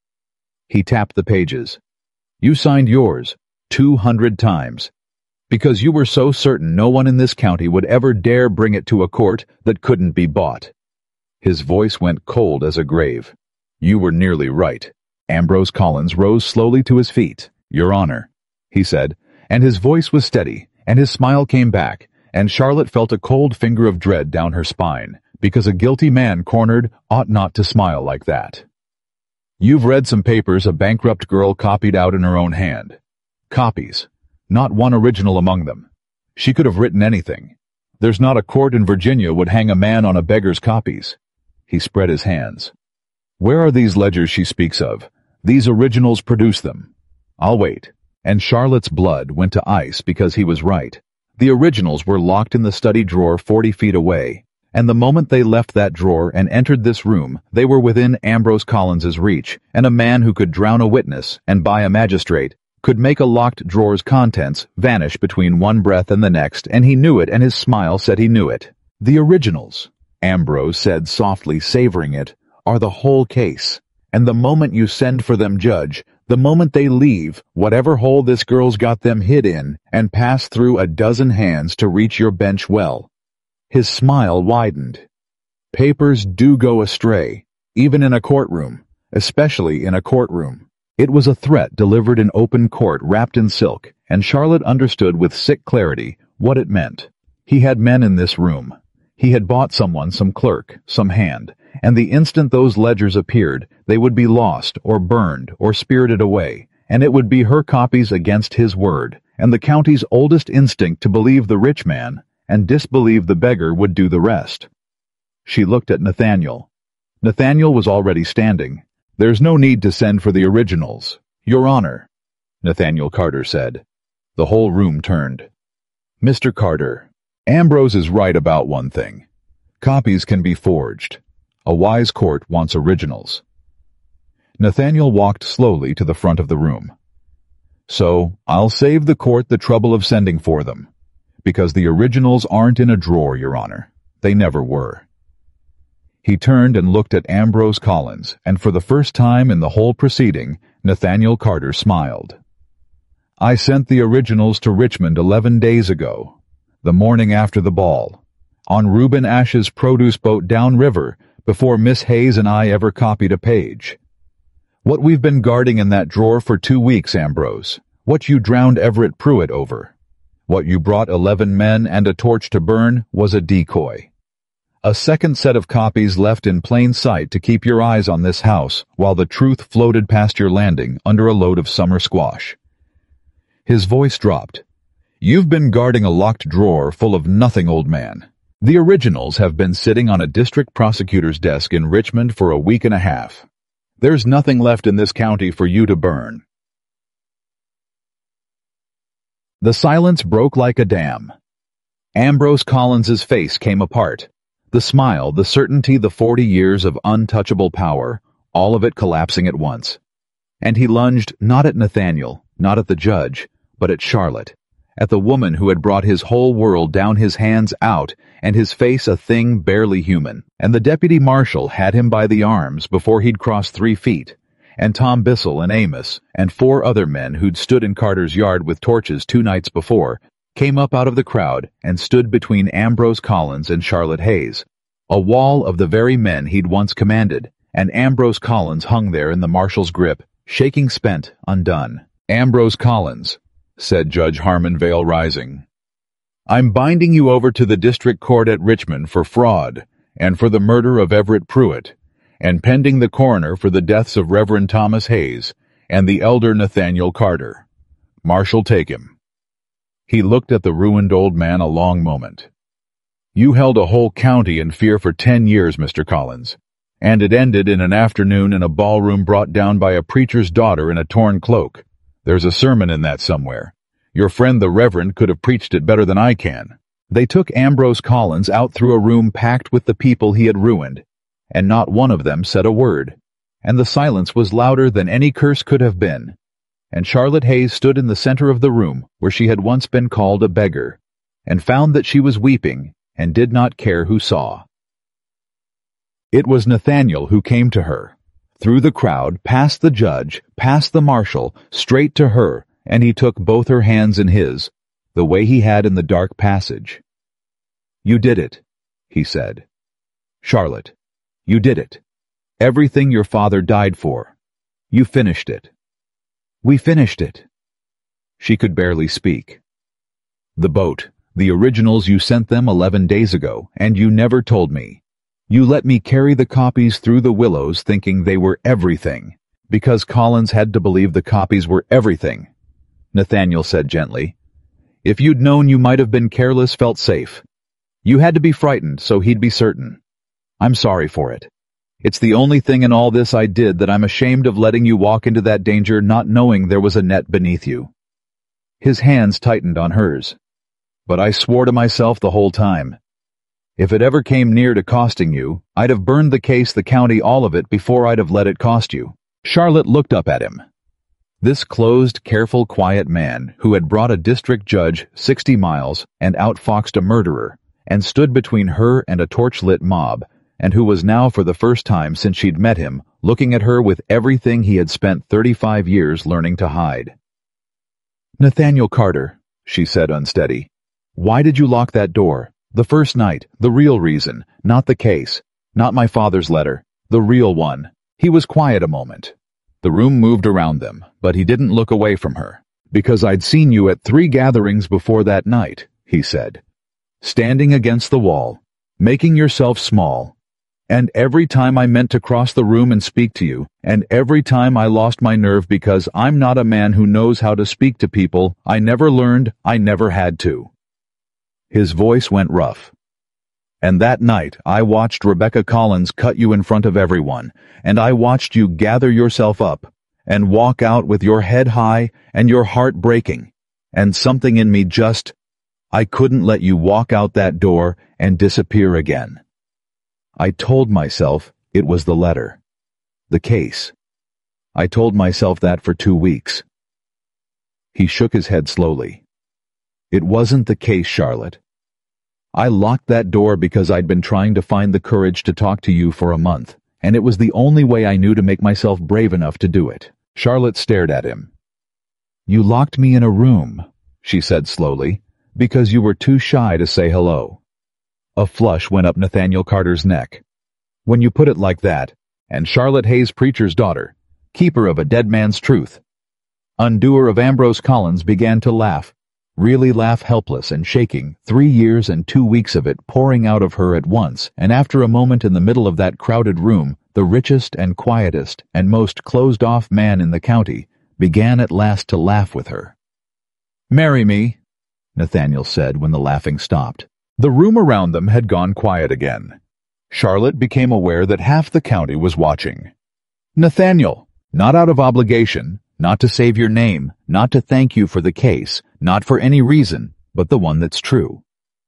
He tapped the pages. "You signed yours 200 times, because you were so certain no one in this county would ever dare bring it to a court that couldn't be bought." His voice went cold as a grave. "You were nearly right." Ambrose Collins rose slowly to his feet. "Your Honor," he said, and his voice was steady, and his smile came back, and Charlotte felt a cold finger of dread down her spine, because a guilty man cornered ought not to smile like that. "You've read some papers a bankrupt girl copied out in her own hand. Copies. Not one original among them. She could have written anything. There's not a court in Virginia would hang a man on a beggar's copies." He spread his hands. "Where are these ledgers she speaks of? These originals produce them. I'll wait." And Charlotte's blood went to ice because he was right. The originals were locked in the study drawer 40 feet away, and the moment they left that drawer and entered this room, they were within Ambrose Collins's reach, and a man who could drown a witness and buy a magistrate could make a locked drawer's contents vanish between one breath and the next, and he knew it, and his smile said he knew it. "The originals," Ambrose said softly, savoring it, "are the whole case. And the moment you send for them, Judge, The moment they leave, whatever hole this girl's got them hid in, and pass through a dozen hands to reach your bench well. His smile widened. Papers do go astray, even in a courtroom, especially in a courtroom. It was a threat delivered in open court wrapped in silk, and Charlotte understood with sick clarity what it meant. He had men in this room. He had bought someone, some clerk, some hand, and the instant those ledgers appeared, they would be lost or burned or spirited away, and it would be her copies against his word, and the county's oldest instinct to believe the rich man and disbelieve the beggar would do the rest. She looked at Nathaniel. Nathaniel was already standing. "There's no need to send for the originals, Your Honor," Nathaniel Carter said. The whole room turned. "Mr. Carter, Ambrose is right about one thing. Copies can be forged. A wise court wants originals." Nathaniel walked slowly to the front of the room. "So, I'll save the court the trouble of sending for them, because the originals aren't in a drawer, Your Honor. They never were." He turned and looked at Ambrose Collins, and for the first time in the whole proceeding, Nathaniel Carter smiled. "I sent the originals to Richmond 11 days ago, the morning after the ball, on Reuben Ash's produce boat downriver, before Miss Hayes and I ever copied a page. What we've been guarding in that drawer for 2 weeks, Ambrose, what you drowned Everett Pruitt over, what you brought 11 men and a torch to burn, was a decoy. A second set of copies left in plain sight to keep your eyes on this house while the truth floated past your landing under a load of summer squash." His voice dropped. "You've been guarding a locked drawer full of nothing, old man. The originals have been sitting on a district prosecutor's desk in Richmond for a week and a half. There's nothing left in this county for you to burn." The silence broke like a dam. Ambrose Collins's face came apart. The smile, the certainty, the 40 years of untouchable power, all of it collapsing at once. And he lunged not at Nathaniel, not at the judge, but at Charlotte, at the woman who had brought his whole world down his hands out, and his face a thing barely human. And the deputy marshal had him by the arms before he'd crossed 3 feet, and Tom Bissell and Amos and 4 other men who'd stood in Carter's yard with torches 2 nights before came up out of the crowd and stood between Ambrose Collins and Charlotte Hayes, a wall of the very men he'd once commanded, and Ambrose Collins hung there in the marshal's grip, shaking spent, undone. "Ambrose Collins," said Judge Harmon Vale, rising, "I'm binding you over to the district court at Richmond for fraud and for the murder of Everett Pruitt, and pending the coroner for the deaths of Reverend Thomas Hayes and the elder Nathaniel Carter. Marshal, take him." He looked at the ruined old man a long moment. "You held a whole county in fear for 10 years, Mr. Collins, and it ended in an afternoon in a ballroom brought down by a preacher's daughter in a torn cloak. There's a sermon in that somewhere. Your friend the Reverend could have preached it better than I can." They took Ambrose Collins out through a room packed with the people he had ruined, and not one of them said a word, and the silence was louder than any curse could have been. And Charlotte Hayes stood in the center of the room where she had once been called a beggar, and found that she was weeping and did not care who saw. It was Nathaniel who came to her, through the crowd, past the judge, past the marshal, straight to her, and he took both her hands in his, the way he had in the dark passage. "You did it," he said. "Charlotte, you did it. Everything your father died for. You finished it." "We finished it." She could barely speak. "The boat, the originals, you sent them 11 days ago, and you never told me. You let me carry the copies through the willows thinking they were everything, because Collins had to believe the copies were everything," Nathaniel said gently. "If you'd known you might have been careless, felt safe. You had to be frightened so he'd be certain. I'm sorry for it. It's the only thing in all this I did that I'm ashamed of, letting you walk into that danger not knowing there was a net beneath you." His hands tightened on hers. "But I swore to myself the whole time. If it ever came near to costing you, I'd have burned the case, the county, all of it, before I'd have let it cost you." Charlotte looked up at him. This closed, careful, quiet man who had brought a district judge 60 miles and outfoxed a murderer and stood between her and a torch-lit mob, and who was now, for the first time since she'd met him, looking at her with everything he had spent 35 years learning to hide. "Nathaniel Carter," she said, unsteady. "Why did you lock that door? The first night, the real reason, not the case, not my father's letter, the real one." He was quiet a moment. The room moved around them, but he didn't look away from her. "Because I'd seen you at 3 gatherings before that night," he said. "Standing against the wall, making yourself small. And every time I meant to cross the room and speak to you, and every time I lost my nerve because I'm not a man who knows how to speak to people, I never learned, I never had to." His voice went rough. "And that night I watched Rebecca Collins cut you in front of everyone, and I watched you gather yourself up and walk out with your head high and your heart breaking, and something in me I couldn't let you walk out that door and disappear again. I told myself it was the letter, the case. I told myself that for 2 weeks." He shook his head slowly. "It wasn't the case, Charlotte. I locked that door because I'd been trying to find the courage to talk to you for a month, and it was the only way I knew to make myself brave enough to do it." Charlotte stared at him. "You locked me in a room," she said slowly, "because you were too shy to say hello." A flush went up Nathaniel Carter's neck. "When you put it like that, and Charlotte Hayes, preacher's daughter, keeper of a dead man's truth." Undoer of Ambrose Collins began to laugh, really laugh, helpless and shaking, 3 years and 2 weeks of it pouring out of her at once, and after a moment in the middle of that crowded room, the richest and quietest and most closed-off man in the county began at last to laugh with her. "Marry me," Nathaniel said when the laughing stopped. The room around them had gone quiet again. Charlotte became aware that half the county was watching. "Nathaniel, not out of obligation, not to save your name, not to thank you for the case, not for any reason, but the one that's true."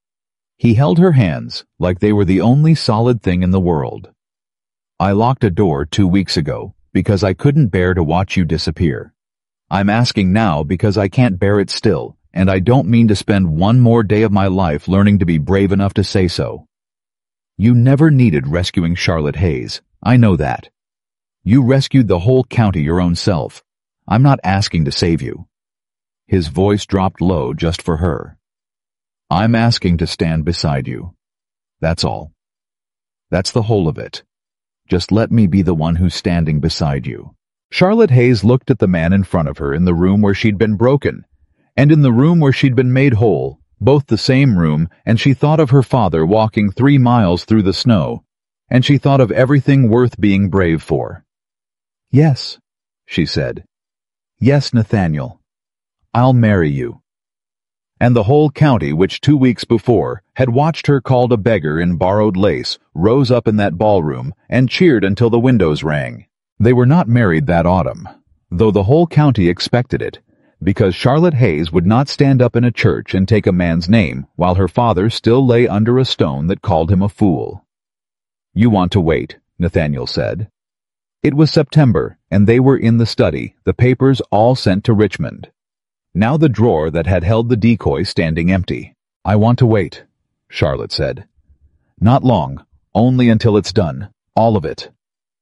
He held her hands like they were the only solid thing in the world. "I locked a door 2 weeks ago because I couldn't bear to watch you disappear. I'm asking now because I can't bear it still, and I don't mean to spend one more day of my life learning to be brave enough to say so. You never needed rescuing Charlotte Hayes. I know that. You rescued the whole county your own self. I'm not asking to save you." His voice dropped low just for her. "I'm asking to stand beside you. That's all. That's the whole of it. Just let me be the one who's standing beside you." Charlotte Hayes looked at the man in front of her in the room where she'd been broken, and in the room where she'd been made whole, both the same room, and she thought of her father walking 3 miles through the snow, and she thought of everything worth being brave for. "Yes," she said. "Yes, Nathaniel. I'll marry you." And the whole county, which 2 weeks before had watched her called a beggar in borrowed lace, rose up in that ballroom and cheered until the windows rang. They were not married that autumn, though the whole county expected it, because Charlotte Hayes would not stand up in a church and take a man's name while her father still lay under a stone that called him a fool. "You want to wait," Nathaniel said. It was September, and they were in the study, the papers all sent to Richmond. Now the drawer that had held the decoy standing empty. "I want to wait," Charlotte said. "Not long, only until it's done, all of it."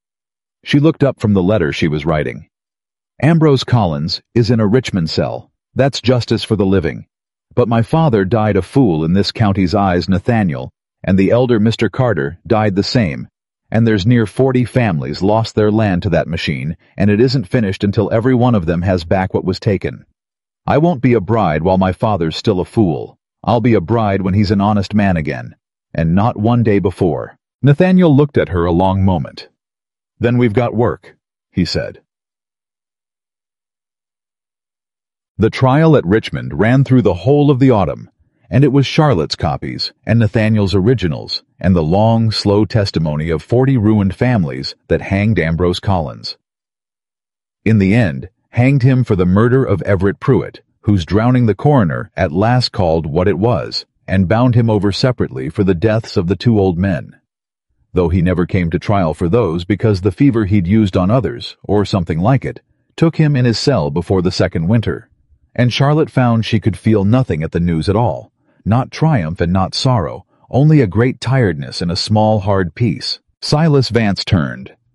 She looked up from the letter she was writing. "Ambrose Collins is in a Richmond cell. That's justice for the living. But my father died a fool in this county's eyes, Nathaniel, and the elder Mr. Carter died the same, and there's near 40 families lost their land to that machine, and it isn't finished until every one of them has back what was taken. I won't be a bride while my father's still a fool. I'll be a bride when he's an honest man again, and not one day before." Nathaniel looked at her a long moment. "Then we've got work," he said. The trial at Richmond ran through the whole of the autumn, and it was Charlotte's copies and Nathaniel's originals and the long, slow testimony of 40 ruined families that hanged Ambrose Collins. In the end, hanged him for the murder of Everett Pruitt, whose drowning the coroner at last called what it was, and bound him over separately for the deaths of the 2 old men, though he never came to trial for those because the fever he'd used on others, or something like it, took him in his cell before the second winter, and Charlotte found she could feel nothing at the news at all, not triumph and not sorrow, only a great tiredness and a small hard peace. Silas Vance turned.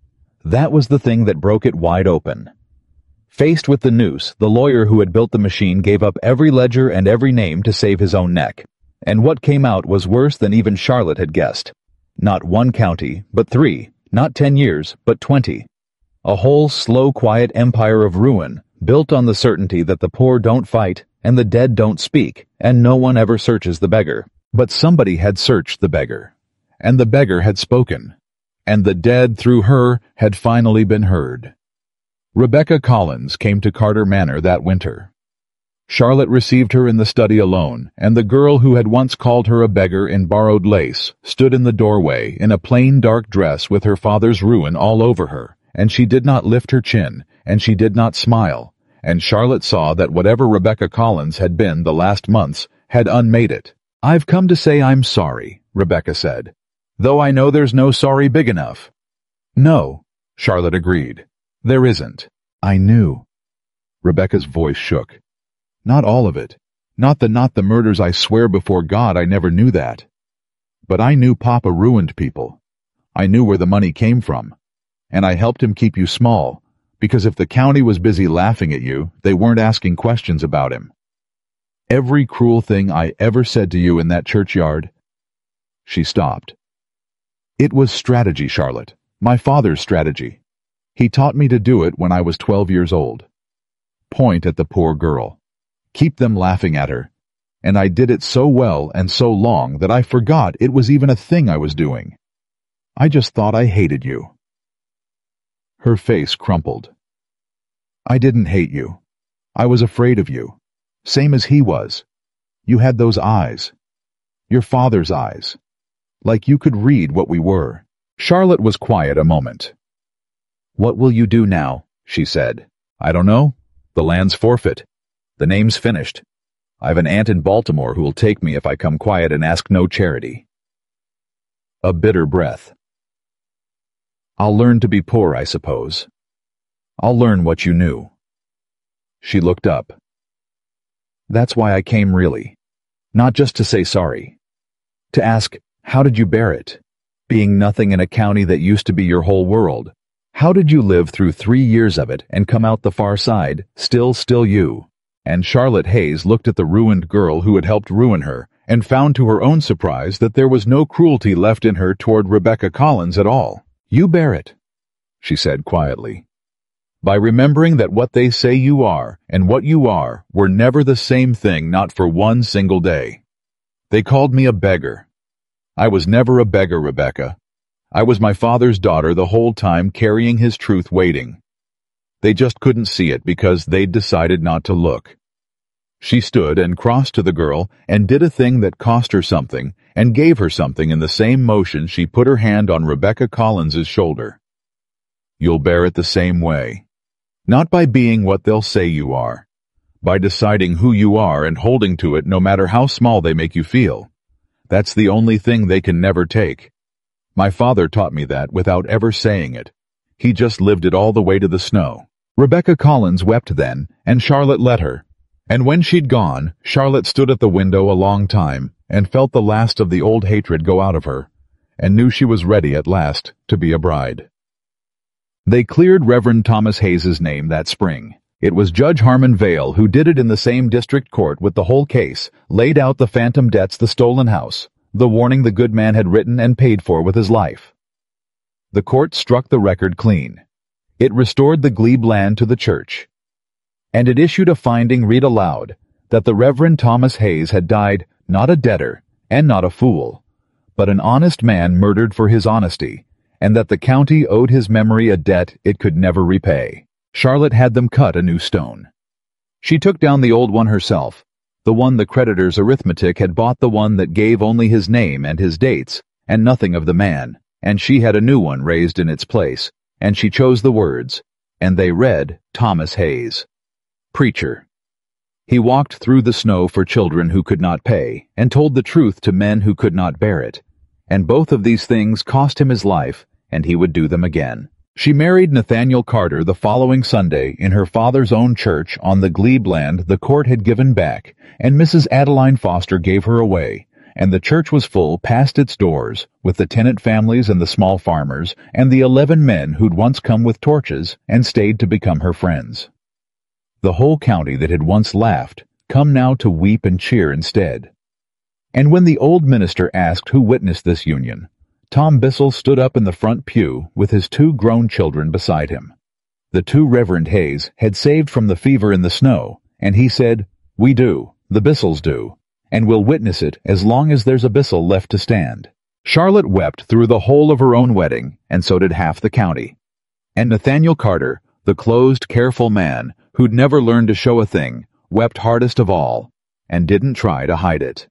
That was the thing that broke it wide open. Faced with the noose, the lawyer who had built the machine gave up every ledger and every name to save his own neck. And what came out was worse than even Charlotte had guessed. Not 1 county, but 3. Not 10 years, but 20. A whole slow, quiet empire of ruin, built on the certainty that the poor don't fight, and the dead don't speak, and no one ever searches the beggar. But somebody had searched the beggar. And the beggar had spoken. And the dead, through her, had finally been heard. Rebecca Collins came to Carter Manor that winter. Charlotte received her in the study alone, and the girl who had once called her a beggar in borrowed lace stood in the doorway in a plain dark dress with her father's ruin all over her, and she did not lift her chin, and she did not smile, and Charlotte saw that whatever Rebecca Collins had been the last months had unmade it. "I've come to say I'm sorry," Rebecca said, "though I know there's no sorry big enough." "No," Charlotte agreed. "There isn't. I knew." Rebecca's voice shook. "Not all of it. Not the murders. I swear before God I never knew that. But I knew Papa ruined people. I knew where the money came from. And I helped him keep you small, because if the county was busy laughing at you, they weren't asking questions about him. Every cruel thing I ever said to you in that churchyard." She stopped. "It was strategy, Charlotte. My father's strategy. He taught me to do it when I was 12 years old. Point at the poor girl. Keep them laughing at her. And I did it so well and so long that I forgot it was even a thing I was doing. I just thought I hated you." Her face crumpled. "I didn't hate you. I was afraid of you. Same as he was. You had those eyes. Your father's eyes. Like you could read what we were." Charlotte was quiet a moment. "What will you do now?" she said. "I don't know. The land's forfeit. The name's finished. I've an aunt in Baltimore who will take me if I come quiet and ask no charity." A bitter breath. "I'll learn to be poor, I suppose. I'll learn what you knew." She looked up. "That's why I came, really. Not just to say sorry. To ask, how did you bear it? Being nothing in a county that used to be your whole world. How did you live through 3 years of it and come out the far side, still you?" And Charlotte Hayes looked at the ruined girl who had helped ruin her, and found to her own surprise that there was no cruelty left in her toward Rebecca Collins at all. "You bear it," she said quietly, "by remembering that what they say you are and what you are were never the same thing, not for one single day. They called me a beggar. I was never a beggar, Rebecca. I was my father's daughter the whole time, carrying his truth, waiting. They just couldn't see it because they'd decided not to look." She stood and crossed to the girl and did a thing that cost her something and gave her something in the same motion. She put her hand on Rebecca Collins's shoulder. "You'll bear it the same way. Not by being what they'll say you are. By deciding who you are and holding to it no matter how small they make you feel. That's the only thing they can never take. My father taught me that without ever saying it. He just lived it all the way to the snow." Rebecca Collins wept then, and Charlotte let her. And when she'd gone, Charlotte stood at the window a long time and felt the last of the old hatred go out of her, and knew she was ready at last to be a bride. They cleared Reverend Thomas Hayes's name that spring. It was Judge Harmon Vale who did it in the same district court with the whole case, laid out the phantom debts, the stolen house, the warning the good man had written and paid for with his life. The court struck the record clean. It restored the glebe land to the church. And it issued a finding, read aloud, that the Reverend Thomas Hayes had died not a debtor and not a fool, but an honest man murdered for his honesty, and that the county owed his memory a debt it could never repay. Charlotte had them cut a new stone. She took down the old one herself, the one the creditor's arithmetic had bought, the one that gave only his name and his dates, and nothing of the man, and she had a new one raised in its place, and she chose the words, and they read Thomas Hayes, preacher. He walked through the snow for children who could not pay, and told the truth to men who could not bear it. And both of these things cost him his life, and he would do them again. She married Nathaniel Carter the following Sunday in her father's own church on the glebe land the court had given back, and Mrs. Adeline Foster gave her away, and the church was full past its doors, with the tenant families and the small farmers, and the 11 men who'd once come with torches and stayed to become her friends. The whole county that had once laughed, come now to weep and cheer instead. And when the old minister asked who witnessed this union, Tom Bissell stood up in the front pew with his 2 grown children beside him. The 2 Reverend Hayes had saved from the fever in the snow, and he said, "We do, the Bissells do, and we'll witness it as long as there's a Bissell left to stand." Charlotte wept through the whole of her own wedding, and so did half the county. And Nathaniel Carter, the closed, careful man who'd never learned to show a thing, wept hardest of all, and didn't try to hide it.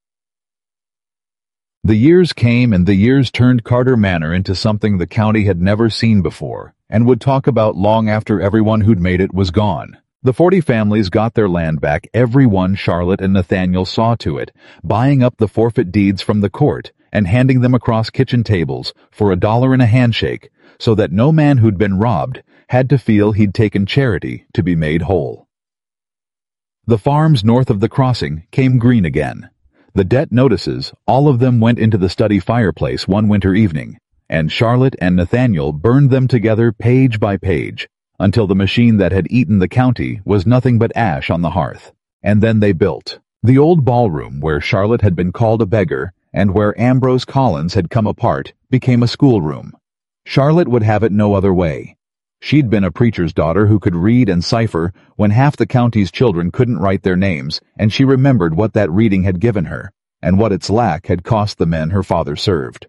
The years came, and the years turned Carter Manor into something the county had never seen before, and would talk about long after everyone who'd made it was gone. The 40 families got their land back, every one Charlotte and Nathaniel saw to it, buying up the forfeit deeds from the court and handing them across kitchen tables for $1 and a handshake, so that no man who'd been robbed had to feel he'd taken charity to be made whole. The farms north of the crossing came green again. The debt notices, all of them went into the study fireplace one winter evening, and Charlotte and Nathaniel burned them together page by page, until the machine that had eaten the county was nothing but ash on the hearth. And then they built. The old ballroom where Charlotte had been called a beggar, and where Ambrose Collins had come apart, became a schoolroom. Charlotte would have it no other way. She'd been a preacher's daughter who could read and cipher when half the county's children couldn't write their names, and she remembered what that reading had given her, and what its lack had cost the men her father served.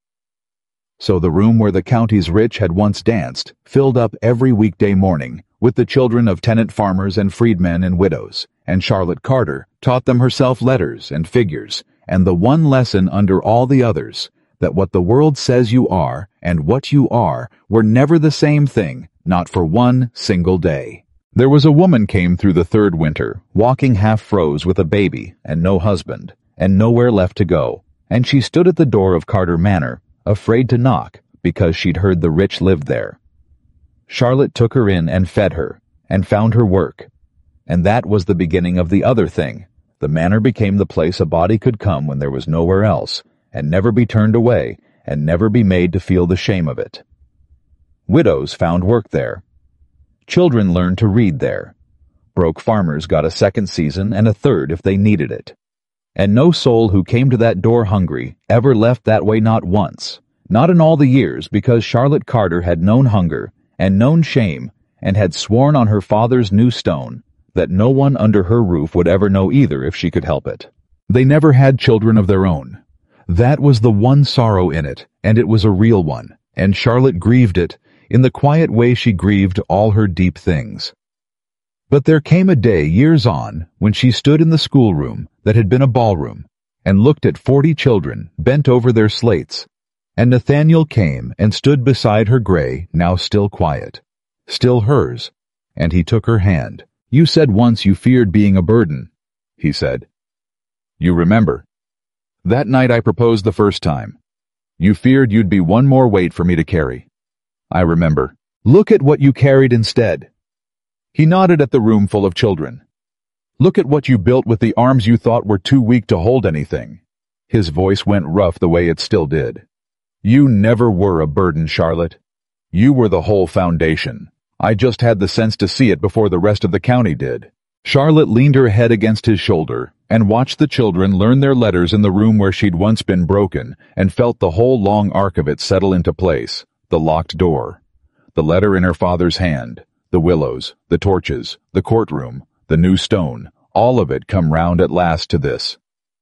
So the room where the county's rich had once danced filled up every weekday morning with the children of tenant farmers and freedmen and widows, and Charlotte Carter taught them herself letters and figures, and the one lesson under all the others, that what the world says you are and what you are were never the same thing, not for one single day. There was a woman came through the 3rd winter, walking half froze with a baby and no husband, and nowhere left to go, and she stood at the door of Carter Manor, afraid to knock because she'd heard the rich lived there. Charlotte took her in and fed her, and found her work. And that was the beginning of the other thing. The manor became the place a body could come when there was nowhere else, and never be turned away, and never be made to feel the shame of it. Widows found work there. Children learned to read there. Broke farmers got a 2nd season and a 3rd if they needed it. And no soul who came to that door hungry ever left that way, not once, not in all the years, because Charlotte Carter had known hunger and known shame, and had sworn on her father's new stone that no one under her roof would ever know either if she could help it. They never had children of their own. That was the one sorrow in it, and it was a real one, and Charlotte grieved it in the quiet way she grieved all her deep things. But there came a day years on when she stood in the schoolroom that had been a ballroom and looked at 40 children bent over their slates, and Nathaniel came and stood beside her gray, now still quiet, still hers, and he took her hand. "You said once you feared being a burden," he said. "You remember? That night I proposed the first time. You feared you'd be one more weight for me to carry. I remember. Look at what you carried instead." He nodded at the room full of children. "Look at what you built with the arms you thought were too weak to hold anything." His voice went rough the way it still did. "You never were a burden, Charlotte. You were the whole foundation. I just had the sense to see it before the rest of the county did." Charlotte leaned her head against his shoulder and watched the children learn their letters in the room where she'd once been broken, and felt the whole long arc of it settle into place. The locked door, the letter in her father's hand, the willows, the torches, the courtroom, the new stone, all of it come round at last to this.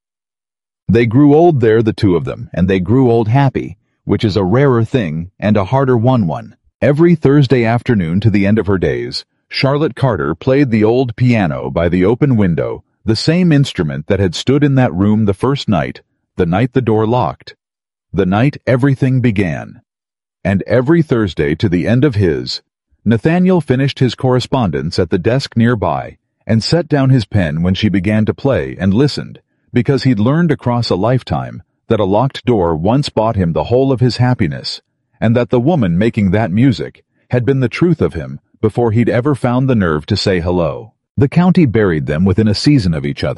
They grew old there, the 2 of them, and they grew old happy, which is a rarer thing and a harder won one. Every Thursday afternoon to the end of her days, Charlotte Carter played the old piano by the open window, the same instrument that had stood in that room the first night, the night the door locked, the night everything began. And every Thursday to the end of his, Nathaniel finished his correspondence at the desk nearby and set down his pen when she began to play and listened, because he'd learned across a lifetime that a locked door once bought him the whole of his happiness, and that the woman making that music had been the truth of him before he'd ever found the nerve to say hello. The county buried them within a season of each other,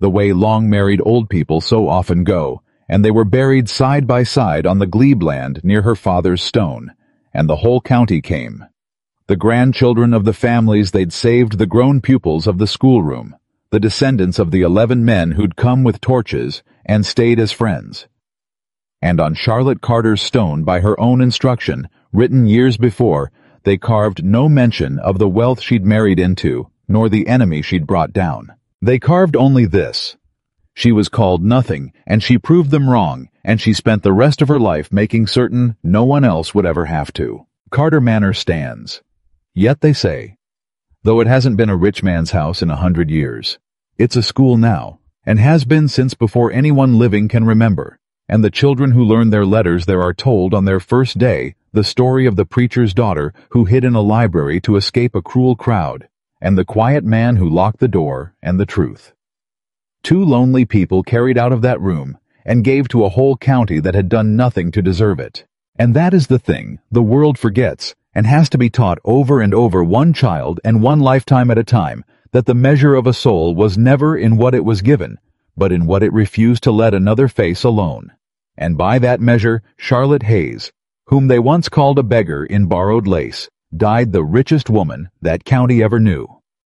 the way long-married old people so often go, and they were buried side by side on the glebe-land near her father's stone, and the whole county came. The grandchildren of the families they'd saved, the grown pupils of the schoolroom, the descendants of the 11 men who'd come with torches and stayed as friends. And on Charlotte Carter's stone, by her own instruction, written years before, they carved no mention of the wealth she'd married into, nor the enemy she'd brought down. They carved only this: she was called nothing, and she proved them wrong, and she spent the rest of her life making certain no one else would ever have to. Carter Manor stands. Yet they say, though it hasn't been a rich man's house in 100 years, it's a school now, and has been since before anyone living can remember, and the children who learn their letters there are told on their first day the story of the preacher's daughter who hid in a library to escape a cruel crowd, and the quiet man who locked the door, and the truth. 2 lonely people carried out of that room and gave to a whole county that had done nothing to deserve it. And that is the thing the world forgets, and has to be taught over and over, one child and one lifetime at a time, that the measure of a soul was never in what it was given, but in what it refused to let another face alone. And by that measure, Charlotte Hayes, whom they once called a beggar in borrowed lace, died the richest woman that county ever knew.